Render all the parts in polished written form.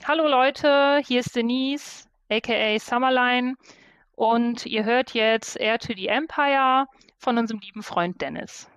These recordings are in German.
Hallo Leute, hier ist Denise, aka Summerline, und ihr hört jetzt Heir to the Empire von unserem lieben Freund Dennis.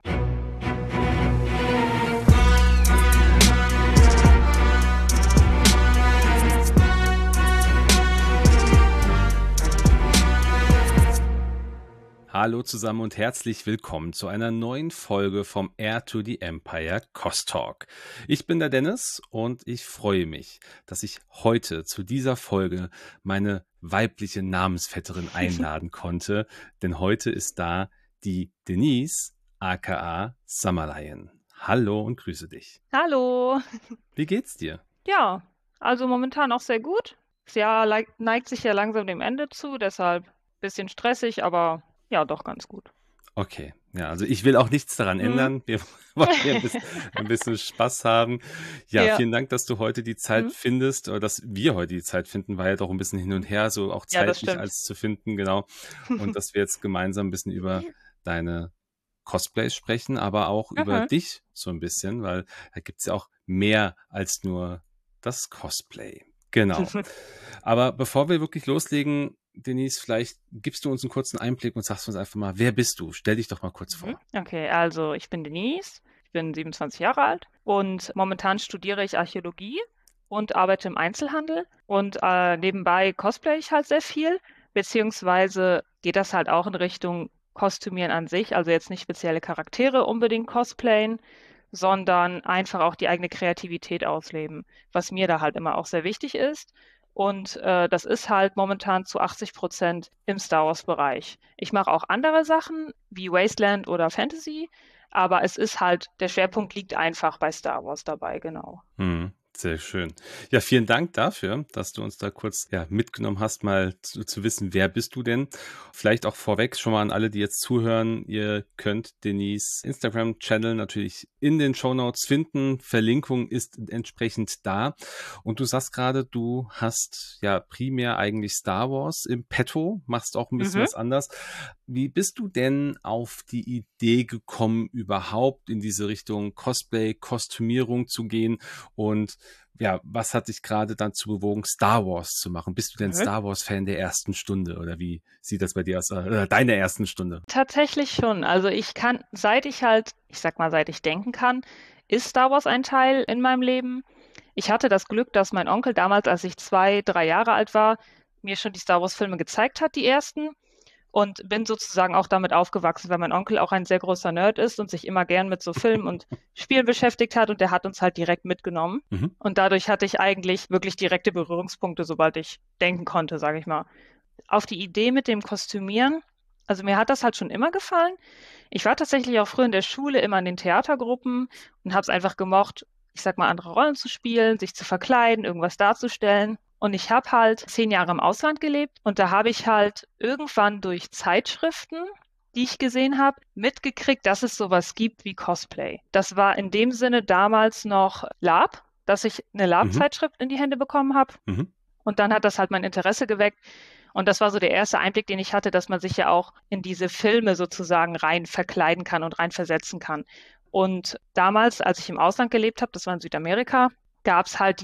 Hallo zusammen und herzlich willkommen zu einer neuen Folge vom Heir to the Empire Kost Talk. Ich bin der Dennis und ich freue mich, dass ich heute zu dieser Folge meine weibliche Namensvetterin einladen konnte, denn heute ist da die Denise, aka Summerlion. Hallo und grüße dich. Hallo. Wie geht's dir? Ja, also momentan auch sehr gut. Das Jahr neigt sich ja langsam dem Ende zu, deshalb ein bisschen stressig, aber ja, doch ganz gut. Okay, ja, also ich will auch nichts daran Hm? ändern. Wir wollen hier ein bisschen Spaß haben. Ja, Ja, vielen Dank, dass du heute die Zeit hm? findest, oder dass wir heute die Zeit finden, war ja doch ein bisschen hin und her, so auch Ja, das zeitlich stimmt. alles zu finden, genau. Und dass wir jetzt gemeinsam ein bisschen über deine Cosplays sprechen, aber auch über Mhm. dich so ein bisschen, weil da gibt's ja auch mehr als nur das Cosplay. Genau. Aber bevor wir wirklich loslegen, Denise, vielleicht gibst du uns einen kurzen Einblick und sagst uns einfach mal, wer bist du? Stell dich doch mal kurz Mhm. vor. Okay, also ich bin Denise, ich bin 27 Jahre alt und momentan studiere ich Archäologie und arbeite im Einzelhandel und nebenbei cosplay ich halt sehr viel, beziehungsweise geht das halt auch in Richtung Kostümieren an sich, also jetzt nicht spezielle Charaktere unbedingt cosplayen, sondern einfach auch die eigene Kreativität ausleben, was mir da halt immer auch sehr wichtig ist. Und das ist halt momentan zu 80% im Star Wars-Bereich. Ich mache auch andere Sachen wie Wasteland oder Fantasy, aber es ist halt, der Schwerpunkt liegt einfach bei Star Wars dabei, genau. Sehr schön. Ja, vielen Dank dafür, dass du uns da kurz mitgenommen hast, mal zu wissen, wer bist du denn? Vielleicht auch vorweg schon mal an alle, die jetzt zuhören, ihr könnt Denise Instagram-Channel natürlich in den Shownotes finden. Verlinkung ist entsprechend da. Und du sagst gerade, du hast ja primär eigentlich Star Wars im Petto, machst auch ein bisschen Mhm. was anders. Wie bist du denn auf die Idee gekommen, überhaupt in diese Richtung Cosplay, Kostümierung zu gehen? Und ja, was hat dich gerade dazu bewogen, Star Wars zu machen? Bist du denn Mhm. Star Wars-Fan der ersten Stunde oder wie sieht das bei dir aus? Deiner ersten Stunde? Tatsächlich schon. Also ich kann, seit ich halt, ich sag mal, seit ich denken kann, ist Star Wars ein Teil in meinem Leben. Ich hatte das Glück, dass mein Onkel damals, als ich 2, 3 Jahre alt war, mir schon die Star Wars-Filme gezeigt hat, die ersten. Und bin sozusagen auch damit aufgewachsen, weil mein Onkel auch ein sehr großer Nerd ist und sich immer gern mit so Filmen und Spielen beschäftigt hat und der hat uns halt direkt mitgenommen. Mhm. Und dadurch hatte ich eigentlich wirklich direkte Berührungspunkte, sobald ich denken konnte, sage ich mal. Auf die Idee mit dem Kostümieren, also mir hat das halt schon immer gefallen. Ich war tatsächlich auch früher in der Schule immer in den Theatergruppen und habe es einfach gemocht, ich sag mal, andere Rollen zu spielen, sich zu verkleiden, irgendwas darzustellen. Und ich habe halt 10 Jahre im Ausland gelebt und da habe ich halt irgendwann durch Zeitschriften, die ich gesehen habe, mitgekriegt, dass es sowas gibt wie Cosplay. Das war in dem Sinne damals noch Lab, dass ich eine Mhm. Lab-Zeitschrift in die Hände bekommen habe. Mhm. Und dann hat das halt mein Interesse geweckt. Und das war so der erste Einblick, den ich hatte, dass man sich ja auch in diese Filme sozusagen rein verkleiden kann und rein versetzen kann. Und damals, als ich im Ausland gelebt habe, das war in Südamerika, gab es halt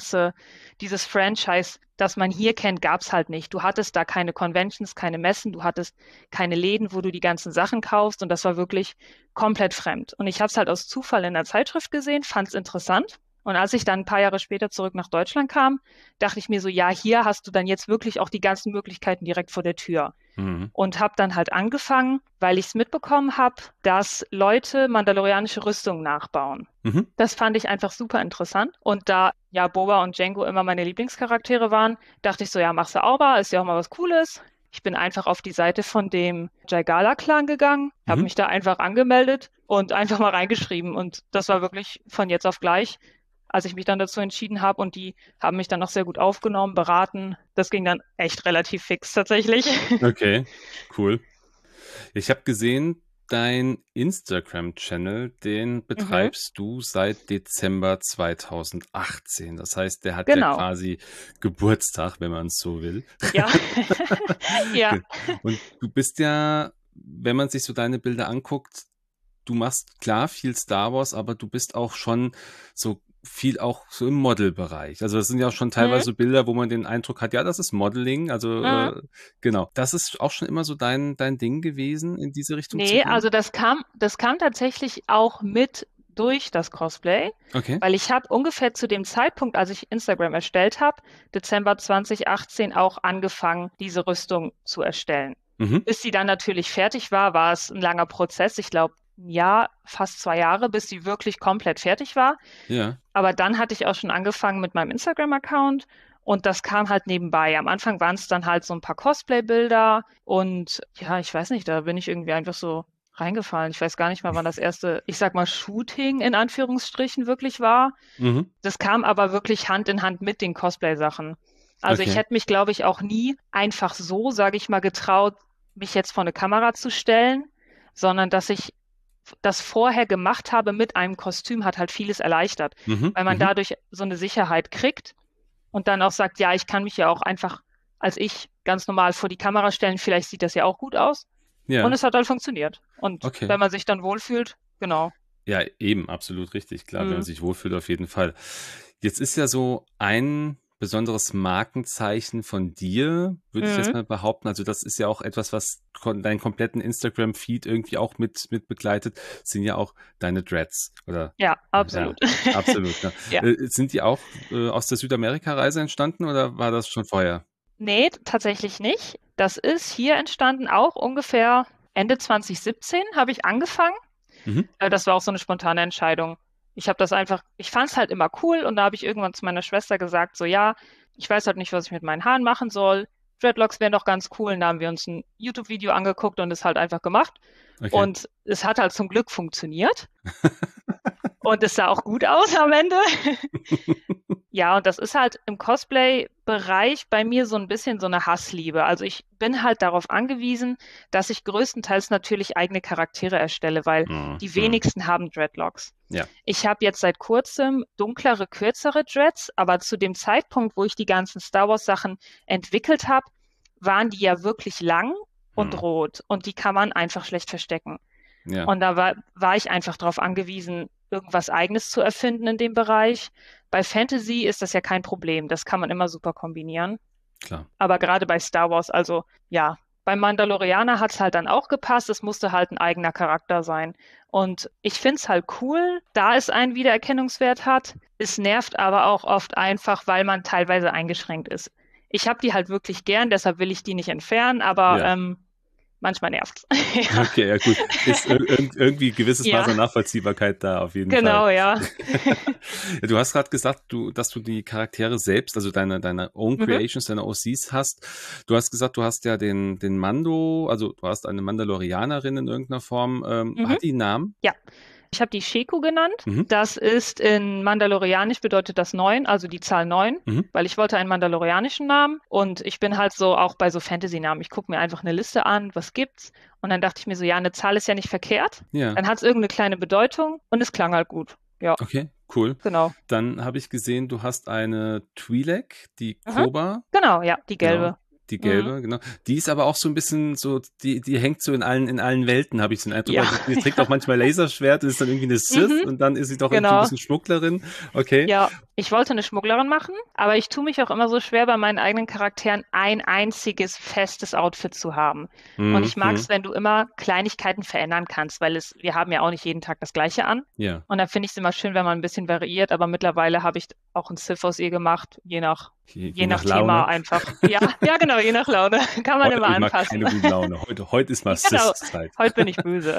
dieses Franchise, das man hier kennt, gab es halt nicht. Du hattest da keine Conventions, keine Messen, du hattest keine Läden, wo du die ganzen Sachen kaufst und das war wirklich komplett fremd. Und ich habe es halt aus Zufall in der Zeitschrift gesehen, fand es interessant. Und als ich dann ein paar Jahre später zurück nach Deutschland kam, dachte ich mir so, ja, hier hast du dann jetzt wirklich auch die ganzen Möglichkeiten direkt vor der Tür. Mhm. Und habe dann halt angefangen, weil ich es mitbekommen habe, dass Leute mandalorianische Rüstungen nachbauen. Mhm. Das fand ich einfach super interessant. Und da ja Boba und Jango immer meine Lieblingscharaktere waren, dachte ich so, ja, machst du auch mal, ist ja auch mal was Cooles. Ich bin einfach auf die Seite von dem Jaigala-Clan gegangen, habe Mhm. mich da einfach angemeldet und einfach mal reingeschrieben. Und das war wirklich von jetzt auf gleich, als ich mich dann dazu entschieden habe. Und die haben mich dann noch sehr gut aufgenommen, beraten. Das ging dann echt relativ fix tatsächlich. Okay, cool. Ich habe gesehen, dein Instagram-Channel, den Mhm, betreibst du seit Dezember 2018. Das heißt, der hat ja genau. quasi Geburtstag, wenn man es so will. Ja. Ja. Und du bist ja, wenn man sich so deine Bilder anguckt, du machst klar viel Star Wars, aber du bist auch schon so viel auch so im Modelbereich. Also das sind ja auch schon Mhm. teilweise so Bilder, wo man den Eindruck hat, ja, das ist Modeling. Also Mhm. genau. Das ist auch schon immer so dein Ding gewesen, in diese Richtung zu Nee, gehen? also das kam tatsächlich auch mit durch das Cosplay, Okay. weil ich habe ungefähr zu dem Zeitpunkt, als ich Instagram erstellt habe, Dezember 2018 auch angefangen, diese Rüstung zu erstellen. Mhm. Bis sie dann natürlich fertig war, war es ein langer Prozess. Ich glaube, ein Jahr, fast 2 Jahre, bis sie wirklich komplett fertig war. Ja. Aber dann hatte ich auch schon angefangen mit meinem Instagram-Account und das kam halt nebenbei. Am Anfang waren es dann halt so ein paar Cosplay-Bilder und ja, ich weiß nicht, da bin ich irgendwie einfach so reingefallen. Ich weiß gar nicht mal, wann das erste, ich sag mal, Shooting in Anführungsstrichen wirklich war. Mhm. Das kam aber wirklich Hand in Hand mit den Cosplay-Sachen. Also ich Okay. hätte mich, glaube ich, auch nie einfach so, sage ich mal, getraut, mich jetzt vor eine Kamera zu stellen, sondern dass ich das vorher gemacht habe mit einem Kostüm, hat halt vieles erleichtert, Mhm. weil man Mhm. dadurch so eine Sicherheit kriegt und dann auch sagt, ja, ich kann mich ja auch einfach als ich ganz normal vor die Kamera stellen, vielleicht sieht das ja auch gut aus. Und Ja. es hat halt funktioniert. Und Okay. wenn man sich dann wohlfühlt, genau. Ja, eben, absolut richtig. Klar, wenn man Mhm. sich wohlfühlt, auf jeden Fall. Jetzt ist ja so ein besonderes Markenzeichen von dir, würde ich jetzt Mhm. mal behaupten. Also das ist ja auch etwas, was deinen kompletten Instagram-Feed irgendwie auch mit begleitet, sind ja auch deine Dreads. Oder Ja, ja, absolut. absolut. Ne? Ja. Sind die auch aus der Südamerika-Reise entstanden oder war das schon vorher? Nee, tatsächlich nicht. Das ist hier entstanden, auch ungefähr Ende 2017 habe ich angefangen. Mhm. Das war auch so eine spontane Entscheidung. Ich habe das einfach, ich fand es halt immer cool und da habe ich irgendwann zu meiner Schwester gesagt, so ja, ich weiß halt nicht, was ich mit meinen Haaren machen soll. Dreadlocks wären doch ganz cool. Und da haben wir uns ein YouTube-Video angeguckt und es halt einfach gemacht. Okay. Und es hat halt zum Glück funktioniert. Und es sah auch gut aus am Ende. Ja, und das ist halt im Cosplay-Bereich bei mir so ein bisschen so eine Hassliebe. Also ich bin halt darauf angewiesen, dass ich größtenteils natürlich eigene Charaktere erstelle, weil die Mhm. wenigsten haben Dreadlocks. Ja. Ich habe jetzt seit kurzem dunklere, kürzere Dreads, aber zu dem Zeitpunkt, wo ich die ganzen Star Wars Sachen entwickelt habe, waren die ja wirklich lang und Mhm. rot und die kann man einfach schlecht verstecken. Ja, Und da war ich einfach darauf angewiesen, irgendwas Eigenes zu erfinden in dem Bereich. Bei Fantasy ist das ja kein Problem, das kann man immer super kombinieren. klar. Aber gerade bei Star Wars, also ja, beim Mandalorianer hat es halt dann auch gepasst, es musste halt ein eigener Charakter sein. Und ich finde es halt cool, da es einen Wiedererkennungswert hat. Es nervt aber auch oft einfach, weil man teilweise eingeschränkt ist. Ich habe die halt wirklich gern, deshalb will ich die nicht entfernen, aber Ja. manchmal nervt's. Ja, Okay, ja gut. Ist irgendwie gewisses Maß ja, an Nachvollziehbarkeit da auf jeden Fall. genau, ja. Ja, du hast gerade gesagt, dass du die Charaktere selbst, also deine Own Mhm, Creations, deine OCs hast. Du hast gesagt, du hast ja den Mando, also du hast eine Mandalorianerin in irgendeiner Form. mhm. Hat die einen Namen? Ja, ich habe die Sheku genannt. Mhm. Das ist in Mandalorianisch bedeutet das 9, also die Zahl 9, Mhm. weil ich wollte einen mandalorianischen Namen und ich bin halt so auch bei so Fantasy-Namen. Ich gucke mir einfach eine Liste an, was gibt's? Und dann dachte ich mir so, ja, eine Zahl ist ja nicht verkehrt. Ja, Dann hat es irgendeine kleine Bedeutung und es klang halt gut. Ja, okay, cool. genau. Dann habe ich gesehen, du hast eine Twi'lek, die Mhm. Koba. Genau, ja, die Genau, gelbe. die Mhm. gelbe, genau. Die ist aber auch so ein bisschen so, die hängt so in allen Welten, habe ich so den Eindruck. Ja, Also die trägt auch manchmal Laserschwert, ist dann irgendwie eine Sith mhm. und dann ist sie doch irgendwie ein Genau. bisschen Schmugglerin. Okay. Ja, ich wollte eine Schmugglerin machen, aber ich tue mich auch immer so schwer, bei meinen eigenen Charakteren ein einziges festes Outfit zu haben. Und ich mag Mhm. es, wenn du immer Kleinigkeiten verändern kannst, weil wir haben ja auch nicht jeden Tag das Gleiche an. Ja, Und dann finde ich es immer schön, wenn man ein bisschen variiert, aber mittlerweile habe ich auch ein Sith aus ihr gemacht, je je nach nach Thema Laune. einfach. Ja, ja, genau, je nach Laune. Kann man Heute immer habe ich mal anpassen. keine gute Laune. Heute ist mal Genau, Sis-Zeit. heute bin ich böse.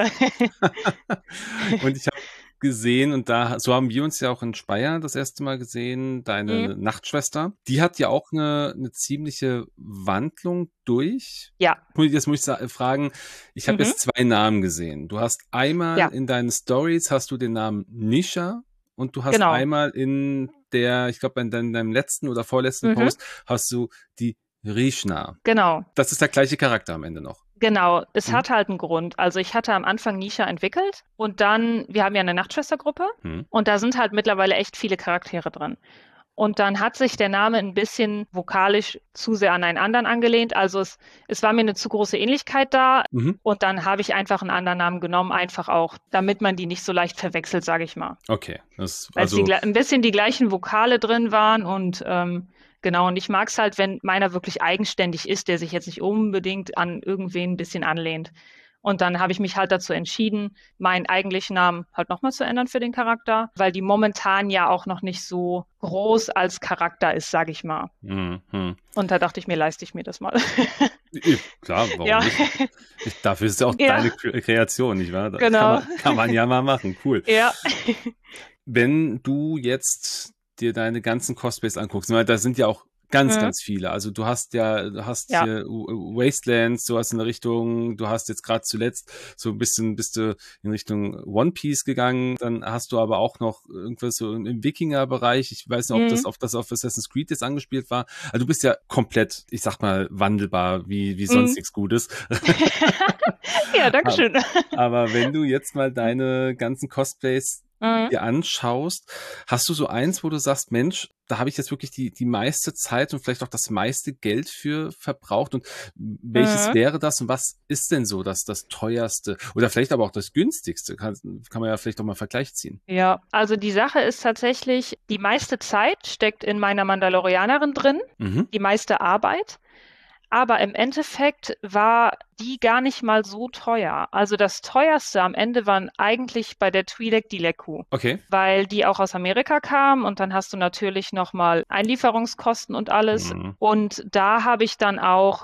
Und ich habe gesehen, und so haben wir uns ja auch in Speyer das erste Mal gesehen, Mhm. deine Nachtschwester. Die hat ja auch eine ziemliche Wandlung durch. Ja, Jetzt muss ich fragen, ich habe mhm. jetzt zwei Namen gesehen. Du hast einmal Ja, in deinen Stories hast du den Namen Nisha und du hast genau. einmal ich glaube, in deinem letzten oder vorletzten Mhm. Post hast du die Rishna. Genau. Das ist der gleiche Charakter am Ende noch. Genau, es Mhm. hat halt einen Grund. Also ich hatte am Anfang Nisha entwickelt und dann, wir haben ja eine Nachtschwestergruppe Mhm. und da sind halt mittlerweile echt viele Charaktere drin. Und dann hat sich der Name ein bisschen vokalisch zu sehr an einen anderen angelehnt. Also es war mir eine zu große Ähnlichkeit da. Mhm. Und dann habe ich einfach einen anderen Namen genommen, einfach auch, damit man die nicht so leicht verwechselt, sage ich mal. Okay. Weil es ein bisschen die gleichen Vokale drin waren und genau, und ich mag es halt, wenn meiner wirklich eigenständig ist, der sich jetzt nicht unbedingt an irgendwen ein bisschen anlehnt. Und dann habe ich mich halt dazu entschieden, meinen eigentlichen Namen halt nochmal zu ändern für den Charakter, weil die momentan ja auch noch nicht so groß als Charakter ist, sage ich mal. Mhm. Und da dachte ich mir, leiste ich mir das mal. Klar, warum Ja, nicht? Dafür ist ja auch ja, deine Kreation, nicht wahr? Das genau. kann man ja mal machen. Cool. Ja. Wenn du jetzt dir deine ganzen Cosplays anguckst, weil da sind ja auch ganz, Mhm. ganz viele. Also du hast Ja. hier Wastelands, sowas in der Richtung, du hast jetzt gerade zuletzt so ein bisschen, bist du in Richtung One Piece gegangen, dann hast du aber auch noch irgendwas so im Wikinger-Bereich. Ich weiß nicht, ob das Mhm. auf Assassin's Creed jetzt angespielt war. Also du bist ja komplett, ich sag mal, wandelbar, wie sonst Mhm. nichts Gutes. Ja, danke Aber schön. aber wenn du jetzt mal deine ganzen Cosplays Mhm. dir anschaust, hast du so eins, wo du sagst, Mensch, da habe ich jetzt wirklich die meiste Zeit und vielleicht auch das meiste Geld für verbraucht und welches Mhm. wäre das und was ist denn so das teuerste oder vielleicht aber auch das günstigste? Kann man ja vielleicht auch mal einen Vergleich ziehen. Ja, also die Sache ist tatsächlich, die meiste Zeit steckt in meiner Mandalorianerin drin, Mhm. die meiste Arbeit. Aber im Endeffekt war die gar nicht mal so teuer. Also das teuerste am Ende waren eigentlich bei der Twi'lek die Leku, Okay. weil die auch aus Amerika kam und dann hast du natürlich nochmal Einlieferungskosten und alles. Mhm. Und da habe ich dann auch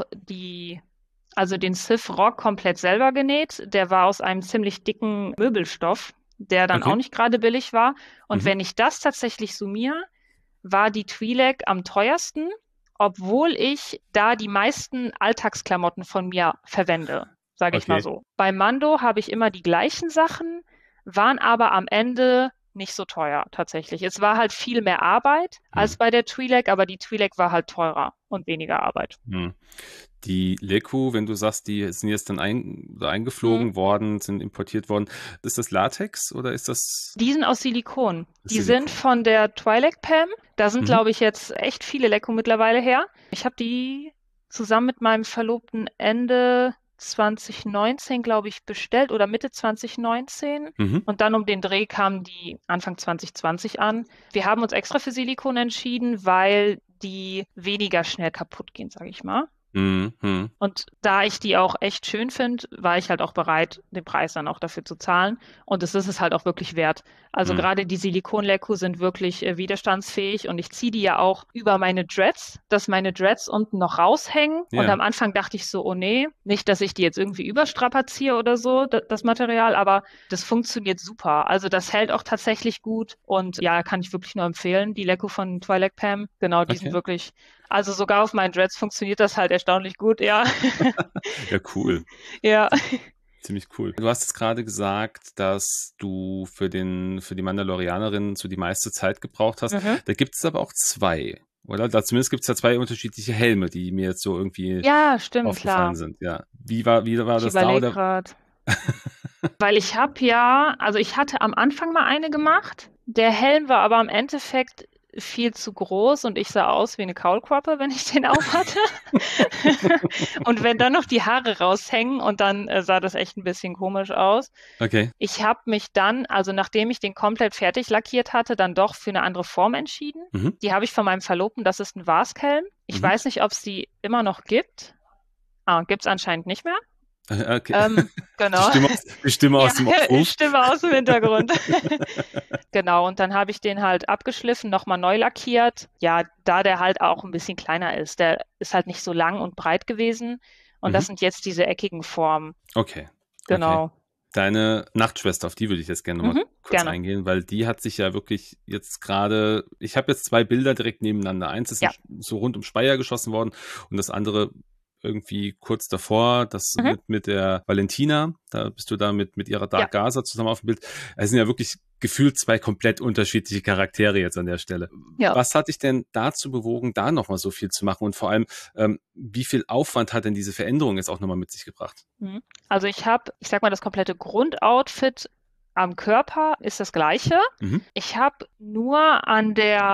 also den Sith Rock komplett selber genäht. Der war aus einem ziemlich dicken Möbelstoff, der dann auch Okay. nicht gerade billig war. Und Mhm. wenn ich das tatsächlich summiere, war die Twi'lek am teuersten, obwohl ich da die meisten Alltagsklamotten von mir verwende, sage ich mal Okay. so. Bei Mando habe ich immer die gleichen Sachen, waren aber am Ende nicht so teuer tatsächlich. Es war halt viel mehr Arbeit als Mhm. bei der Twi'lek, aber die Twi'lek war halt teurer und weniger Arbeit. Mhm. Die Leku, wenn du sagst, die sind jetzt dann Mhm. eingeflogen worden, sind importiert worden, ist das Latex oder ist das Die sind aus Silikon. Die sind Silikon? von der Twi'lek Pam. Da sind, Mhm. glaube ich, jetzt echt viele Leko mittlerweile her. Ich habe die zusammen mit meinem Verlobten Ende 2019, glaube ich, bestellt oder Mitte 2019. Mhm. Und dann um den Dreh kamen die Anfang 2020 an. Wir haben uns extra für Silikon entschieden, weil die weniger schnell kaputt gehen, sage ich mal. Mhm. Mhm. Und da ich die auch echt schön finde, war ich halt auch bereit, den Preis dann auch dafür zu zahlen. Und es ist es halt auch wirklich wert. Also Mhm. gerade die Silikonlecku sind wirklich widerstandsfähig und ich ziehe die ja auch über meine Dreads, dass meine Dreads unten noch raushängen. Und Ja. am Anfang dachte ich so, oh nee, nicht, dass ich die jetzt irgendwie überstrapaziere oder so, das Material, aber das funktioniert super. Also das hält auch tatsächlich gut und ja, kann ich wirklich nur empfehlen. Die Lecku von Twi'lek Pam, genau, die sind Okay. wirklich, also sogar auf meinen Dreads funktioniert das halt erstaunlich gut, ja. Ja, cool. Ja. Ziemlich cool. Du hast jetzt gerade gesagt, dass du für die Mandalorianerin so die meiste Zeit gebraucht hast. Mhm. Da gibt es aber auch zwei, oder? Zumindest gibt es ja zwei unterschiedliche Helme, die mir jetzt so irgendwie Ja, stimmt, aufgefallen klar. sind. Ja. Wie war Ich das da? überlege Oder? gerade. Weil ich habe ja, also ich hatte am Anfang mal eine gemacht. Der Helm war aber im Endeffekt viel zu groß und ich sah aus wie eine Kaulquappe, wenn ich den auf hatte. Und wenn dann noch die Haare raushängen und dann sah das echt ein bisschen komisch aus. Okay. Ich habe mich dann, also nachdem ich den komplett fertig lackiert hatte, dann doch für eine andere Form entschieden. Mhm. Die habe ich von meinem Verlobten, das ist ein Vasc-Helm. Ich Mhm. weiß nicht, ob es die immer noch gibt. Ah, gibt es anscheinend nicht mehr. Okay. Genau. Die Stimme Ja, aus dem Aufruf. Stimme aus dem Hintergrund. Genau, und dann habe ich den halt abgeschliffen, nochmal neu lackiert. Ja, da der halt auch ein bisschen kleiner ist. Der ist halt nicht so lang und breit gewesen. Und das Mhm. sind jetzt diese eckigen Formen. Okay. Okay. Genau. Deine Nachtschwester, auf die würde ich jetzt gerne nochmal Mhm, kurz gerne. eingehen, weil die hat sich ja wirklich jetzt gerade, ich habe jetzt zwei Bilder direkt nebeneinander. Eins ist Ja. so rund um Speyer geschossen worden und das andere irgendwie kurz davor, das Mhm, mit der Valentina, da bist du da mit ihrer ja. Dark Gaza zusammen auf dem Bild. Es sind ja wirklich gefühlt zwei komplett unterschiedliche Charaktere jetzt an der Stelle. Ja. Was hat dich denn dazu bewogen, da nochmal so viel zu machen und vor allem, wie viel Aufwand hat denn diese Veränderung jetzt auch nochmal mit sich gebracht? Mhm. Also ich sag mal, das komplette Grundoutfit am Körper ist das gleiche. Mhm. Ich habe nur an der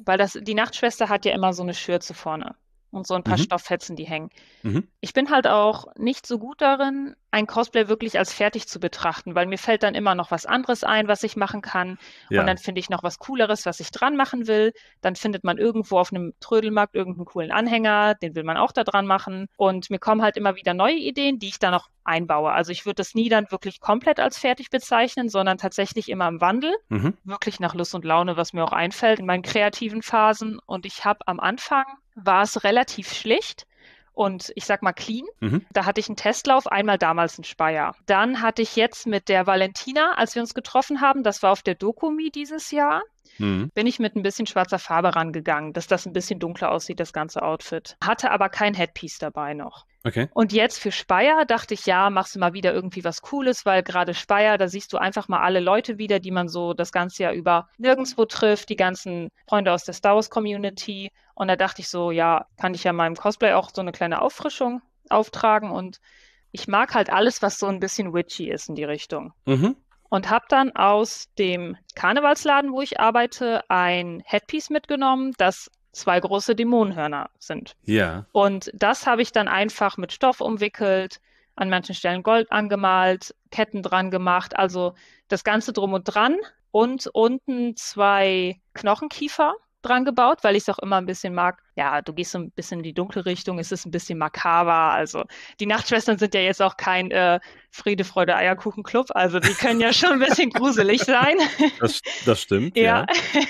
weil die Nachtschwester hat ja immer so eine Schürze vorne und so ein paar Mhm. Stofffetzen, die hängen. Mhm. Ich bin halt auch nicht so gut darin, ein Cosplay wirklich als fertig zu betrachten, weil mir fällt dann immer noch was anderes ein, was ich machen kann. Und Ja. dann finde ich noch was Cooleres, was ich dran machen will. Dann findet man irgendwo auf einem Trödelmarkt irgendeinen coolen Anhänger, den will man auch da dran machen. Und mir kommen halt immer wieder neue Ideen, die ich dann noch einbaue. Also ich würde das nie dann wirklich komplett als fertig bezeichnen, sondern tatsächlich immer im Wandel. Mhm. Wirklich nach Lust und Laune, was mir auch einfällt in meinen kreativen Phasen. Und ich habe am Anfang, war es relativ schlicht und ich sag mal clean. Mhm. Da hatte ich einen Testlauf, einmal damals in Speyer. Dann hatte ich jetzt mit der Valentina, als wir uns getroffen haben, das war auf der Dokumi dieses Jahr, Mhm. bin ich mit ein bisschen schwarzer Farbe rangegangen, dass das ein bisschen dunkler aussieht, das ganze Outfit. Hatte aber kein Headpiece dabei noch. Okay. Und jetzt für Speyer dachte ich, ja, machst du mal wieder irgendwie was Cooles, weil gerade Speyer, da siehst du einfach mal alle Leute wieder, die man so das ganze Jahr über nirgendwo trifft, die ganzen Freunde aus der Star Wars Community. Und da dachte ich so, ja, kann ich ja meinem Cosplay auch so eine kleine Auffrischung auftragen. Und ich mag halt alles, was so ein bisschen witchy ist in die Richtung. Mhm. Und habe dann aus dem Karnevalsladen, wo ich arbeite, ein Headpiece mitgenommen, das 2 große Dämonenhörner sind. Ja. Und das habe ich dann einfach mit Stoff umwickelt, an manchen Stellen Gold angemalt, Ketten dran gemacht, also das Ganze drum und dran und unten 2 Knochenkiefer dran gebaut, weil ich es auch immer ein bisschen mag. Ja, du gehst so ein bisschen in die dunkle Richtung, es ist ein bisschen makaber. Also die Nachtschwestern sind ja jetzt auch kein Friede, Freude, Eierkuchen-Club, also die können ja schon ein bisschen gruselig sein. Das stimmt, Ja. ja.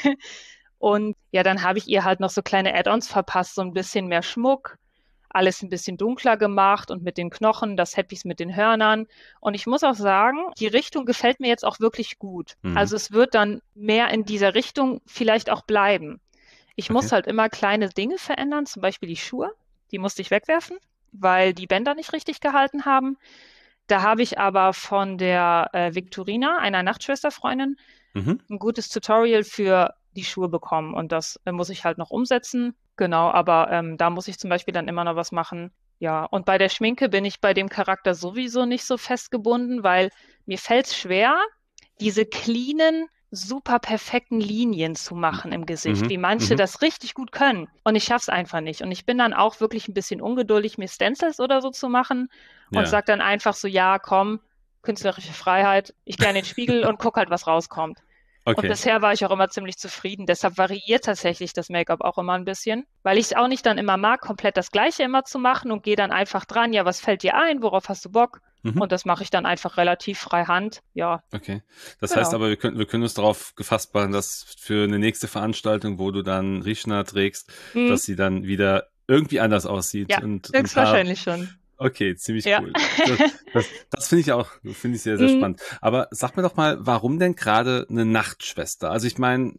Und ja, dann habe ich ihr halt noch so kleine Add-ons verpasst, so ein bisschen mehr Schmuck, alles ein bisschen dunkler gemacht und mit den Knochen, das Headpiece mit den Hörnern. Und ich muss auch sagen, die Richtung gefällt mir jetzt auch wirklich gut. Mhm. Also es wird dann mehr in dieser Richtung vielleicht auch bleiben. Ich Okay. muss halt immer kleine Dinge verändern, zum Beispiel die Schuhe. Die musste ich wegwerfen, weil die Bänder nicht richtig gehalten haben. Da habe ich aber von der Victorina, einer Nachtschwesterfreundin, Mhm. ein gutes Tutorial für die Schuhe bekommen und das muss ich halt noch umsetzen. Genau, aber da muss ich zum Beispiel dann immer noch was machen. Ja, und bei der Schminke bin ich bei dem Charakter sowieso nicht so festgebunden, weil mir fällt es schwer, diese cleanen, super perfekten Linien zu machen im Gesicht, Mhm. wie manche Mhm. das richtig gut können. Und ich schaff's einfach nicht. Und ich bin dann auch wirklich ein bisschen ungeduldig, mir Stencils oder so zu machen und Ja. sag dann einfach so, ja, komm, künstlerische Freiheit, ich gehe in den Spiegel und guck halt, was rauskommt. Und Okay. bisher war ich auch immer ziemlich zufrieden. Deshalb variiert tatsächlich das Make-up auch immer ein bisschen, weil ich es auch nicht dann immer mag, komplett das Gleiche immer zu machen und gehe dann einfach dran. Ja, was fällt dir ein? Worauf hast du Bock? Mhm. Und das mache ich dann einfach relativ frei Hand. Ja, Okay. Das heißt genau. aber, wir können uns darauf gefasst machen, dass für eine nächste Veranstaltung, wo du dann Rishna trägst, Mhm. dass sie dann wieder irgendwie anders aussieht Ja, und Haar. höchstwahrscheinlich schon. Okay, ziemlich Ja. cool. Das finde ich auch, finde ich sehr, sehr Mhm. spannend. Aber sag mir doch mal, warum denn gerade eine Nachtschwester? Also ich meine,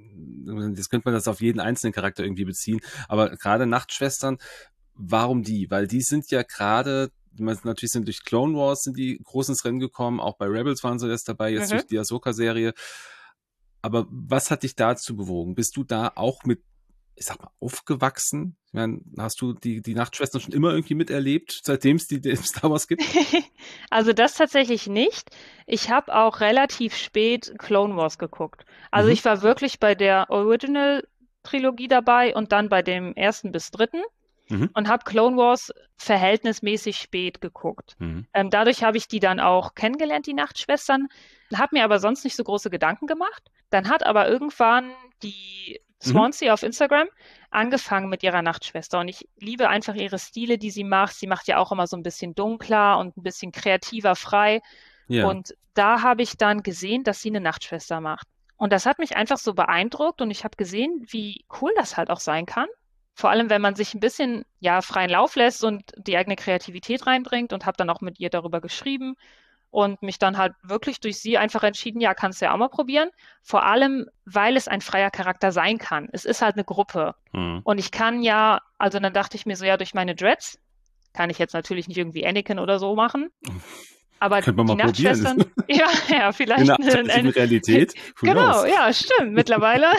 jetzt könnte man das auf jeden einzelnen Charakter irgendwie beziehen, aber gerade Nachtschwestern, warum die? Weil die sind ja gerade, natürlich sind durch Clone Wars sind die groß ins Rennen gekommen, auch bei Rebels waren sie jetzt dabei, jetzt Mhm. durch die Ahsoka-Serie. Aber was hat dich dazu bewogen? Bist du da auch mit, ich sag mal, aufgewachsen? Ich meine, hast du die Nachtschwestern schon immer irgendwie miterlebt, seitdem es die Star Wars gibt? Also das tatsächlich nicht. Ich habe auch relativ spät Clone Wars geguckt. Also Mhm. ich war wirklich bei der Original-Trilogie dabei und dann bei dem ersten bis dritten Mhm. und habe Clone Wars verhältnismäßig spät geguckt. Mhm. Dadurch habe ich die dann auch kennengelernt, die Nachtschwestern, habe mir aber sonst nicht so große Gedanken gemacht. Dann hat aber irgendwann die Mhm. Swansea auf Instagram angefangen mit ihrer Nachtschwester und ich liebe einfach ihre Stile, die sie macht. Sie macht ja auch immer so ein bisschen dunkler und ein bisschen kreativer, frei. Ja. Und da habe ich dann gesehen, dass sie eine Nachtschwester macht. Und das hat mich einfach so beeindruckt und ich habe gesehen, wie cool das halt auch sein kann. Vor allem, wenn man sich ein bisschen, ja, freien Lauf lässt und die eigene Kreativität reinbringt und habe dann auch mit ihr darüber geschrieben und mich dann halt wirklich durch sie einfach entschieden, ja, kannst du ja auch mal probieren. Vor allem, weil es ein freier Charakter sein kann. Es ist halt eine Gruppe. Mhm. Und ich kann ja, also dann dachte ich mir so, ja, durch meine Dreads kann ich jetzt natürlich nicht irgendwie Anakin oder so machen. Aber Könnte man die mal probieren. Nachtschwestern, ja, ja, In vielleicht der alternativen Realität. Who genau, knows? ja, stimmt, mittlerweile.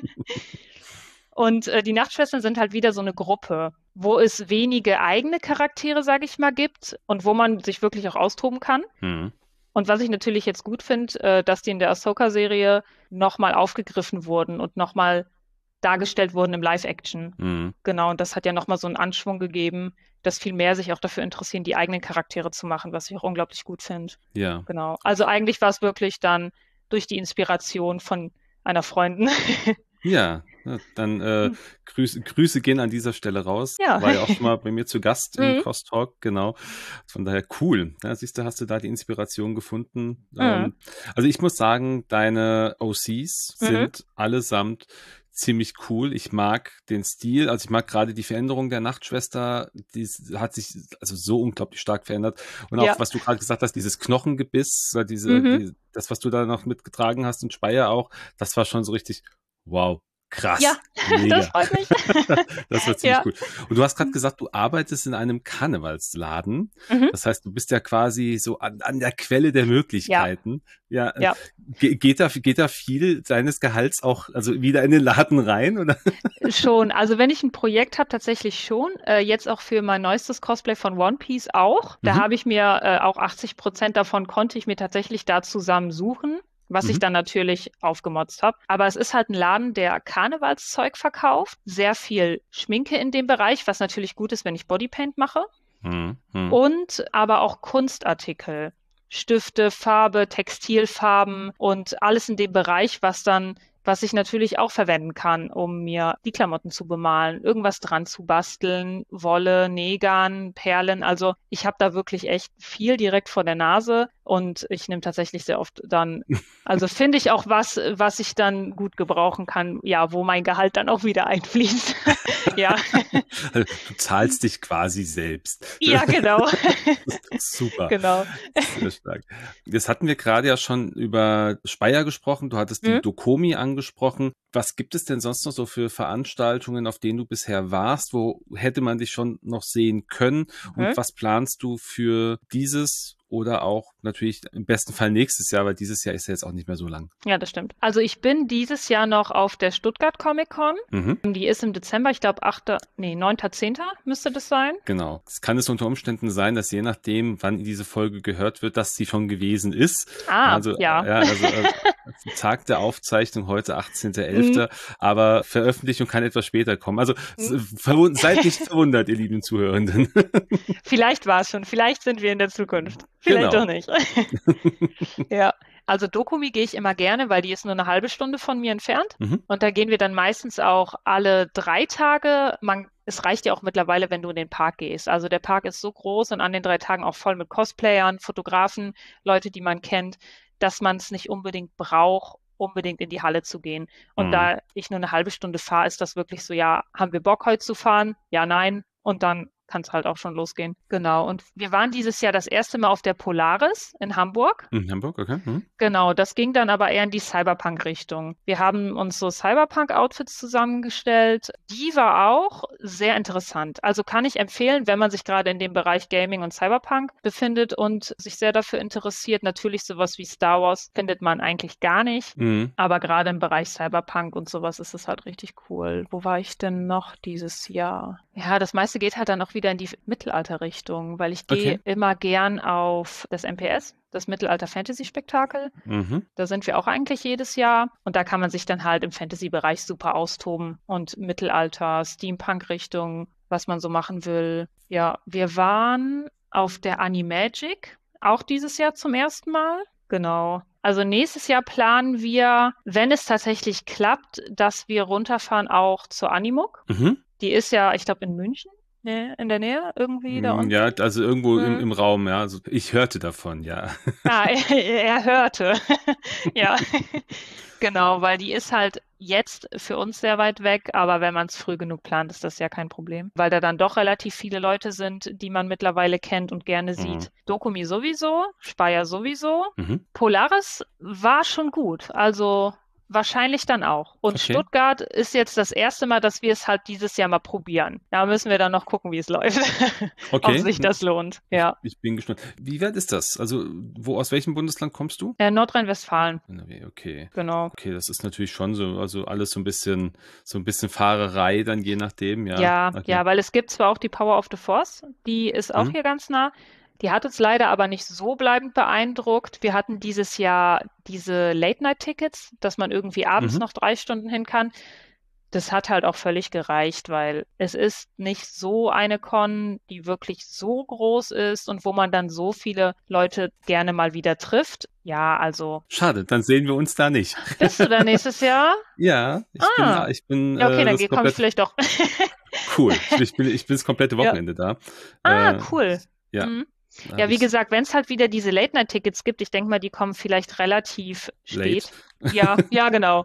Und die Nachtschwestern sind halt wieder so eine Gruppe, wo es wenige eigene Charaktere, sage ich mal, gibt und wo man sich wirklich auch austoben kann. Mhm. Und was ich natürlich jetzt gut finde, dass die in der Ahsoka-Serie nochmal aufgegriffen wurden und nochmal dargestellt wurden im Live-Action. Mhm. Genau, und das hat ja nochmal so einen Anschwung gegeben, dass viel mehr sich auch dafür interessieren, die eigenen Charaktere zu machen, was ich auch unglaublich gut finde. Ja. Genau. Also eigentlich war es wirklich dann durch die Inspiration von einer Freundin. Ja, dann Grüße gehen an dieser Stelle raus. Ja. War ja auch schon mal bei mir zu Gast im Mhm. Crosstalk, genau. Von daher cool. Ja, siehst du, hast du da die Inspiration gefunden. Mhm. Also ich muss sagen, deine OCs Mhm. sind allesamt ziemlich cool. Ich mag den Stil, also ich mag gerade die Veränderung der Nachtschwester, die hat sich also so unglaublich stark verändert. Und Ja. auch, was du gerade gesagt hast, dieses Knochengebiss, Mhm. das, was du da noch mitgetragen hast und Speyer auch, das war schon so richtig, wow, Ja, krass, das mega. freut mich. Das war ziemlich Ja. cool. Und du hast gerade gesagt, du arbeitest in einem Karnevalsladen. Mhm. Das heißt, du bist ja quasi so an der Quelle der Ja, Möglichkeiten. Ja, ja. geht da viel deines Gehalts auch also wieder in den Laden rein, oder? Schon. Also wenn ich ein Projekt habe, tatsächlich schon. Jetzt auch für mein neuestes Cosplay von One Piece auch. Da Mhm, habe ich mir auch 80% davon konnte ich mir tatsächlich da zusammensuchen, was ich mhm, dann natürlich aufgemotzt habe. Aber es ist halt ein Laden, der Karnevalszeug verkauft. Sehr viel Schminke in dem Bereich, was natürlich gut ist, wenn ich Bodypaint mache. mhm, mhm. Und aber auch Kunstartikel. Stifte, Farbe, Textilfarben und alles in dem Bereich, was ich natürlich auch verwenden kann, um mir die Klamotten zu bemalen, irgendwas dran zu basteln, Wolle, Nägern, Perlen. Also ich habe da wirklich echt viel direkt vor der Nase und ich nehme tatsächlich sehr oft dann, also finde ich auch was ich dann gut gebrauchen kann, ja, wo mein Gehalt dann auch wieder einfließt. Ja. Also, du zahlst dich quasi selbst. Ja, genau. Super. Genau. Sehr stark. Jetzt hatten wir gerade ja schon über Speyer gesprochen. Du hattest die Hm? Dokomi angesprochen. Was gibt es denn sonst noch so für Veranstaltungen, auf denen du bisher warst? Wo hätte man dich schon noch sehen können? Und Hm? was planst du für dieses oder auch natürlich im besten Fall nächstes Jahr, weil dieses Jahr ist ja jetzt auch nicht mehr so lang. Ja, das stimmt. Also ich bin dieses Jahr noch auf der Stuttgart Comic Con. Mhm. Die ist im Dezember, ich glaube 9., 10. müsste das sein. Genau. Es kann es unter Umständen sein, dass je nachdem, wann diese Folge gehört wird, dass sie schon gewesen ist. Ah, Also, ja. ja, also Tag der Aufzeichnung heute Hm, 18.11., aber Veröffentlichung kann etwas später kommen. Also hm. seid nicht verwundert, ihr lieben Zuhörenden. Vielleicht war es schon, vielleicht sind wir in der Zukunft. Vielleicht doch Genau. nicht. Ja, also Dokumi gehe ich immer gerne, weil die ist nur eine halbe Stunde von mir entfernt. Mhm. Und da gehen wir dann meistens auch alle 3 Tage. Es reicht ja auch mittlerweile, wenn du in den Park gehst. Also der Park ist so groß und an den 3 Tagen auch voll mit Cosplayern, Fotografen, Leute, die man kennt, dass man es nicht unbedingt braucht, unbedingt in die Halle zu gehen. Und Mhm. da ich nur eine halbe Stunde fahre, ist das wirklich so, ja, haben wir Bock heute zu fahren? Ja, nein. Und dann kann es halt auch schon losgehen. Genau. Und wir waren dieses Jahr das erste Mal auf der Polaris in Hamburg. In Hamburg, okay. Mhm. Genau, das ging dann aber eher in die Cyberpunk-Richtung. Wir haben uns so Cyberpunk-Outfits zusammengestellt. Die war auch sehr interessant. Also kann ich empfehlen, wenn man sich gerade in dem Bereich Gaming und Cyberpunk befindet und sich sehr dafür interessiert. Natürlich sowas wie Star Wars findet man eigentlich gar nicht. Mhm. Aber gerade im Bereich Cyberpunk und sowas ist es halt richtig cool. Wo war ich denn noch dieses Jahr? Ja, das meiste geht halt dann auch wieder in die Mittelalterrichtung, weil ich gehe Okay. immer gern auf das MPS, das Mittelalter-Fantasy-Spektakel. Mhm. Da sind wir auch eigentlich jedes Jahr. Und da kann man sich dann halt im Fantasy-Bereich super austoben und Mittelalter, Steampunk-Richtung, was man so machen will. Ja, wir waren auf der Animagic, auch dieses Jahr zum ersten Mal. Genau. Also nächstes Jahr planen wir, wenn es tatsächlich klappt, dass wir runterfahren auch zur Animuk. Mhm. Die ist ja, ich glaube, in München, ne, in der Nähe irgendwie da Ja, unten. also irgendwo Hm. im Raum, ja. Also ich hörte davon, ja. Ah, er hörte. Ja, genau, weil die ist halt jetzt für uns sehr weit weg, aber wenn man es früh genug plant, ist das ja kein Problem, weil da dann doch relativ viele Leute sind, die man mittlerweile kennt und gerne Mhm. sieht. Dokumi sowieso, Speyer sowieso. Mhm. Polaris war schon gut, also wahrscheinlich dann auch. Und Okay. Stuttgart ist jetzt das erste Mal, dass wir es halt dieses Jahr mal probieren. Da müssen wir dann noch gucken, wie es läuft, ob Okay. sich das lohnt. Ja. Ich bin gespannt. Wie weit ist das? Also, aus welchem Bundesland kommst du? Nordrhein-Westfalen, NRW, okay. genau. Okay, das ist natürlich schon so, also alles so ein bisschen Fahrerei dann je nachdem, ja. Ja, Okay. ja, weil es gibt zwar auch die Power of the Force, die ist auch Mhm. hier ganz nah. Die hat uns leider aber nicht so bleibend beeindruckt. Wir hatten dieses Jahr diese Late-Night-Tickets, dass man irgendwie abends Mhm. noch 3 Stunden hin kann. das hat halt auch völlig gereicht, weil es ist nicht so eine Con, die wirklich so groß ist und wo man dann so viele Leute gerne mal wieder trifft. Ja, also. Schade, dann sehen wir uns da nicht. Bist du da nächstes Jahr? Ja, Ah. ich bin Ja, okay, dann das komme ich komplette, vielleicht doch. cool. Ich bin das komplette Ja. Wochenende da. Ah, cool. Ja, Mhm. da Ja, habe wie ich gesagt, wenn es halt wieder diese Late-Night-Tickets gibt, ich denke mal, die kommen vielleicht relativ late. spät. Ja, ja, genau.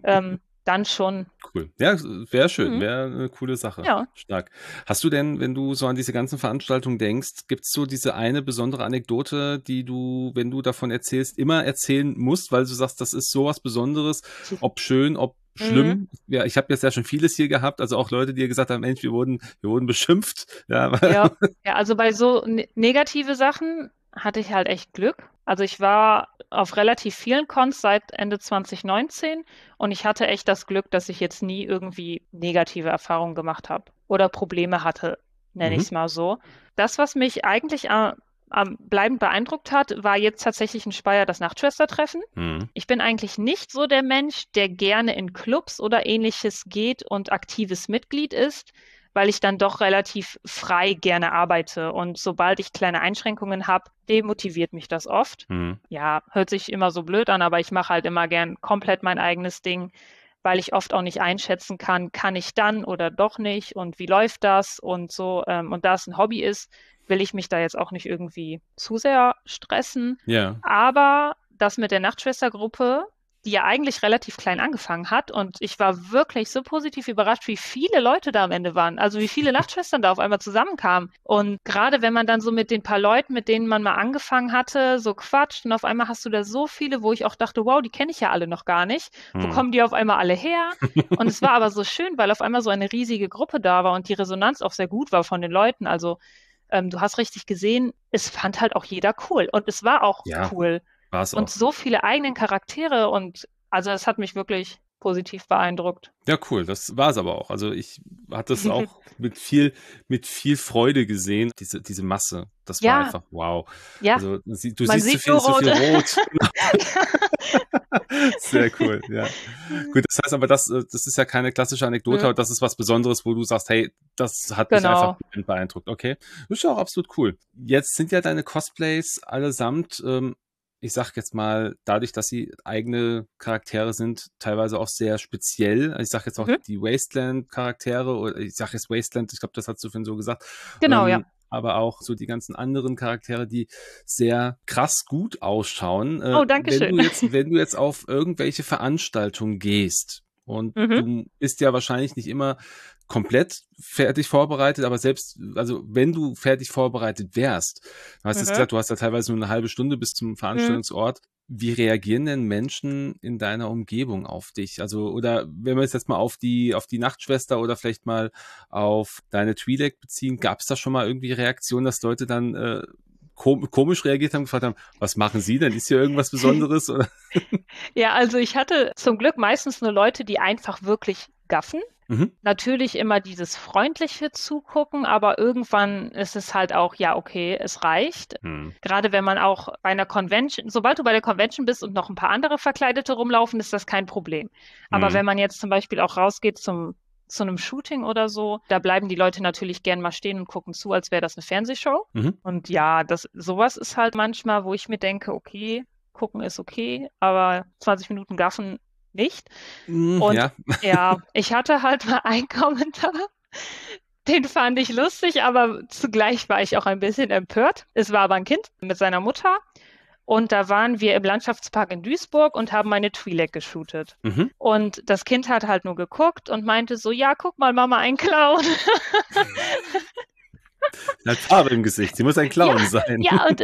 Dann schon. Cool. Ja, wäre schön, Mhm. wäre eine coole Sache. Ja. Stark. Hast du denn, wenn du so an diese ganzen Veranstaltungen denkst, gibt's so diese eine besondere Anekdote, die du, wenn du davon erzählst, immer erzählen musst, weil du sagst, das ist sowas Besonderes, ob schön, ob Mhm. schlimm? Ja, ich habe jetzt ja schon vieles hier gehabt, also auch Leute, die gesagt haben, Mensch, wir wurden beschimpft. Ja, Ja. Ja, also bei so negative Sachen hatte ich halt echt Glück. Also ich war auf relativ vielen Cons seit Ende 2019 und ich hatte echt das Glück, dass ich jetzt nie irgendwie negative Erfahrungen gemacht habe oder Probleme hatte, nenne ich mhm. es mal so. Das, was mich eigentlich am bleibend beeindruckt hat, war jetzt tatsächlich in Speyer das Nachtschwestertreffen. Mhm. Ich bin eigentlich nicht so der Mensch, der gerne in Clubs oder ähnliches geht und aktives Mitglied ist, weil ich dann doch relativ frei gerne arbeite. Und sobald ich kleine Einschränkungen habe, demotiviert mich das oft. Mhm. Ja, hört sich immer so blöd an, aber ich mache halt immer gern komplett mein eigenes Ding, weil ich oft auch nicht einschätzen kann ich dann oder doch nicht und wie läuft das und so. Und da es ein Hobby ist, will ich mich da jetzt auch nicht irgendwie zu sehr stressen. Ja. Aber das mit der Nachtschwestergruppe, die ja eigentlich relativ klein angefangen hat. Und ich war wirklich so positiv überrascht, wie viele Leute da am Ende waren. Also wie viele Nachtschwestern da auf einmal zusammenkamen. Und gerade wenn man dann so mit den paar Leuten, mit denen man mal angefangen hatte, so quatscht und auf einmal hast du da so viele, wo ich auch dachte, wow, die kenne ich ja alle noch gar nicht. Wo Mhm. kommen die auf einmal alle her? Und es war aber so schön, weil auf einmal so eine riesige Gruppe da war und die Resonanz auch sehr gut war von den Leuten. Also du hast richtig gesehen, es fand halt auch jeder cool. Und es war auch Ja, cool. war es Und auch. so viele eigenen Charaktere und also es hat mich wirklich positiv beeindruckt. Ja, cool, das war es aber auch. Also ich hatte es auch mit viel Freude gesehen, diese Masse. Das war Ja, einfach wow. ja, Also du man siehst sieht nur so rot. viel Rot. Sehr cool, ja. Gut, das heißt aber, das ist ja keine klassische Anekdote, Mhm. aber das ist was Besonderes, wo du sagst, hey, das hat mich einfach Genau. beeindruckt. Okay, das ist ja auch absolut cool. Jetzt sind ja deine Cosplays allesamt, ich sag jetzt mal, dadurch, dass sie eigene Charaktere sind, teilweise auch sehr speziell. Ich sag jetzt auch Mhm. die Wasteland-Charaktere, oder ich sag jetzt Wasteland, ich glaube, das hast du vorhin so gesagt. Genau, ja. Aber auch so die ganzen anderen Charaktere, die sehr krass gut ausschauen. Oh, danke schön. Wenn du jetzt auf irgendwelche Veranstaltungen gehst und Mhm. du bist ja wahrscheinlich nicht immer komplett fertig vorbereitet, aber selbst, also wenn du fertig vorbereitet wärst, du hast jetzt Mhm. gesagt, du hast ja teilweise nur eine halbe Stunde bis zum Mhm. Veranstaltungsort. Wie reagieren denn Menschen in deiner Umgebung auf dich? Also, oder wenn wir es jetzt mal auf die Nachtschwester oder vielleicht mal auf deine Twi'lek beziehen, gab es da schon mal irgendwie Reaktionen, dass Leute dann komisch reagiert haben, gefragt haben, was machen Sie denn? Ist hier irgendwas Besonderes? Oder? Ja, also ich hatte zum Glück meistens nur Leute, die einfach wirklich gaffen. Mhm. Natürlich immer dieses freundliche Zugucken, aber irgendwann ist es halt auch, ja, okay, es reicht. Hm. Gerade wenn man auch bei einer Convention, sobald du bei der Convention bist und noch ein paar andere Verkleidete rumlaufen, ist das kein Problem. Aber Hm. wenn man jetzt zum Beispiel auch rausgeht zu einem Shooting oder so, da bleiben die Leute natürlich gern mal stehen und gucken zu, als wäre das eine Fernsehshow. Mhm. Und ja, sowas ist halt manchmal, wo ich mir denke, okay, gucken ist okay, aber 20 Minuten gaffen nicht. Und Ja. ja, ich hatte halt mal einen Kommentar, den fand ich lustig, aber zugleich war ich auch ein bisschen empört. Es war aber ein Kind mit seiner Mutter und da waren wir im Landschaftspark in Duisburg und haben eine Twi'lek geshootet. Mhm. Und das Kind hat halt nur geguckt und meinte so, ja, guck mal, Mama, ein Clown. Er hat Farbe im Gesicht. Sie muss ein Ja, Clown sein.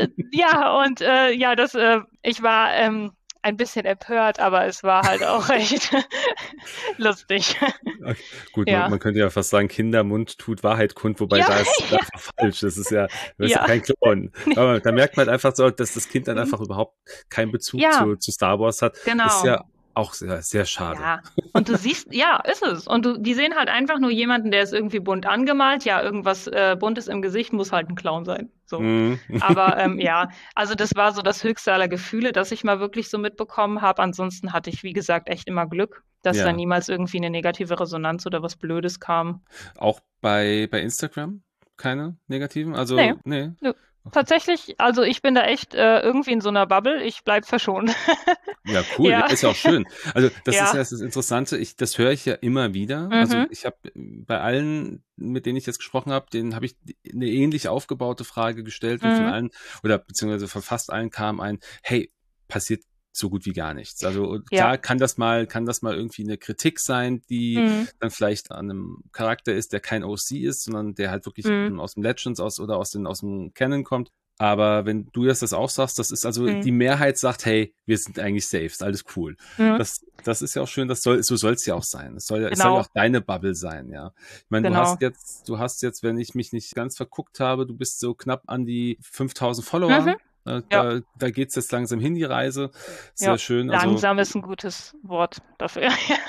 ich war ein bisschen empört, aber es war halt auch echt lustig. Okay. Gut, Ja. man könnte ja fast sagen, Kindermund tut Wahrheit kund, wobei Ja, da ist ja, einfach falsch. Das ist ja ja. kein Clown. Aber da merkt man halt einfach so, dass das Kind dann einfach überhaupt keinen Bezug Ja, zu Star Wars hat. Ist genau. ja Auch sehr, sehr schade. Ja, und du siehst, ja, ist es. Und die sehen halt einfach nur jemanden, der ist irgendwie bunt angemalt. Ja, irgendwas Buntes im Gesicht muss halt ein Clown sein. So. Mhm. Aber ja, also das war so das höchste aller Gefühle, das ich mal wirklich so mitbekommen habe. Ansonsten hatte ich, wie gesagt, echt immer Glück, dass da Ja, niemals irgendwie eine negative Resonanz oder was Blödes kam. auch bei Instagram keine negativen? Nee, Also, nee. nö. Okay. Tatsächlich, also ich bin da echt irgendwie in so einer Bubble. Ich bleib verschont. Ja, cool. Ja, Ja, ist ja auch schön. Also, das ist ja ja. das Interessante. Das höre ich ja immer wieder. Also, Mhm. ich habe bei allen, mit denen ich jetzt gesprochen habe, denen habe ich eine ähnlich aufgebaute Frage gestellt und von Mhm. allen oder beziehungsweise von fast allen kam ein, hey, passiert so gut wie gar nichts. Also und Ja. klar kann das mal irgendwie eine Kritik sein, die Mhm. dann vielleicht an einem Charakter ist, der kein OC ist, sondern der halt wirklich Mhm. aus dem Legends oder aus dem Canon kommt. Aber wenn du jetzt das auch sagst, das ist also Mhm. die Mehrheit sagt, hey, wir sind eigentlich safe, ist alles cool. Mhm. Das ist ja auch schön, so soll es ja auch sein. Es soll ja Genau, auch deine Bubble sein, ja. Ich meine, genau. du hast jetzt, wenn ich mich nicht ganz verguckt habe, du bist so knapp an die 5000 Mhm. Follower. Ja, Da geht's jetzt langsam hin, die Reise. ja. Sehr schön. Also, Langsam ist ein gutes Wort dafür.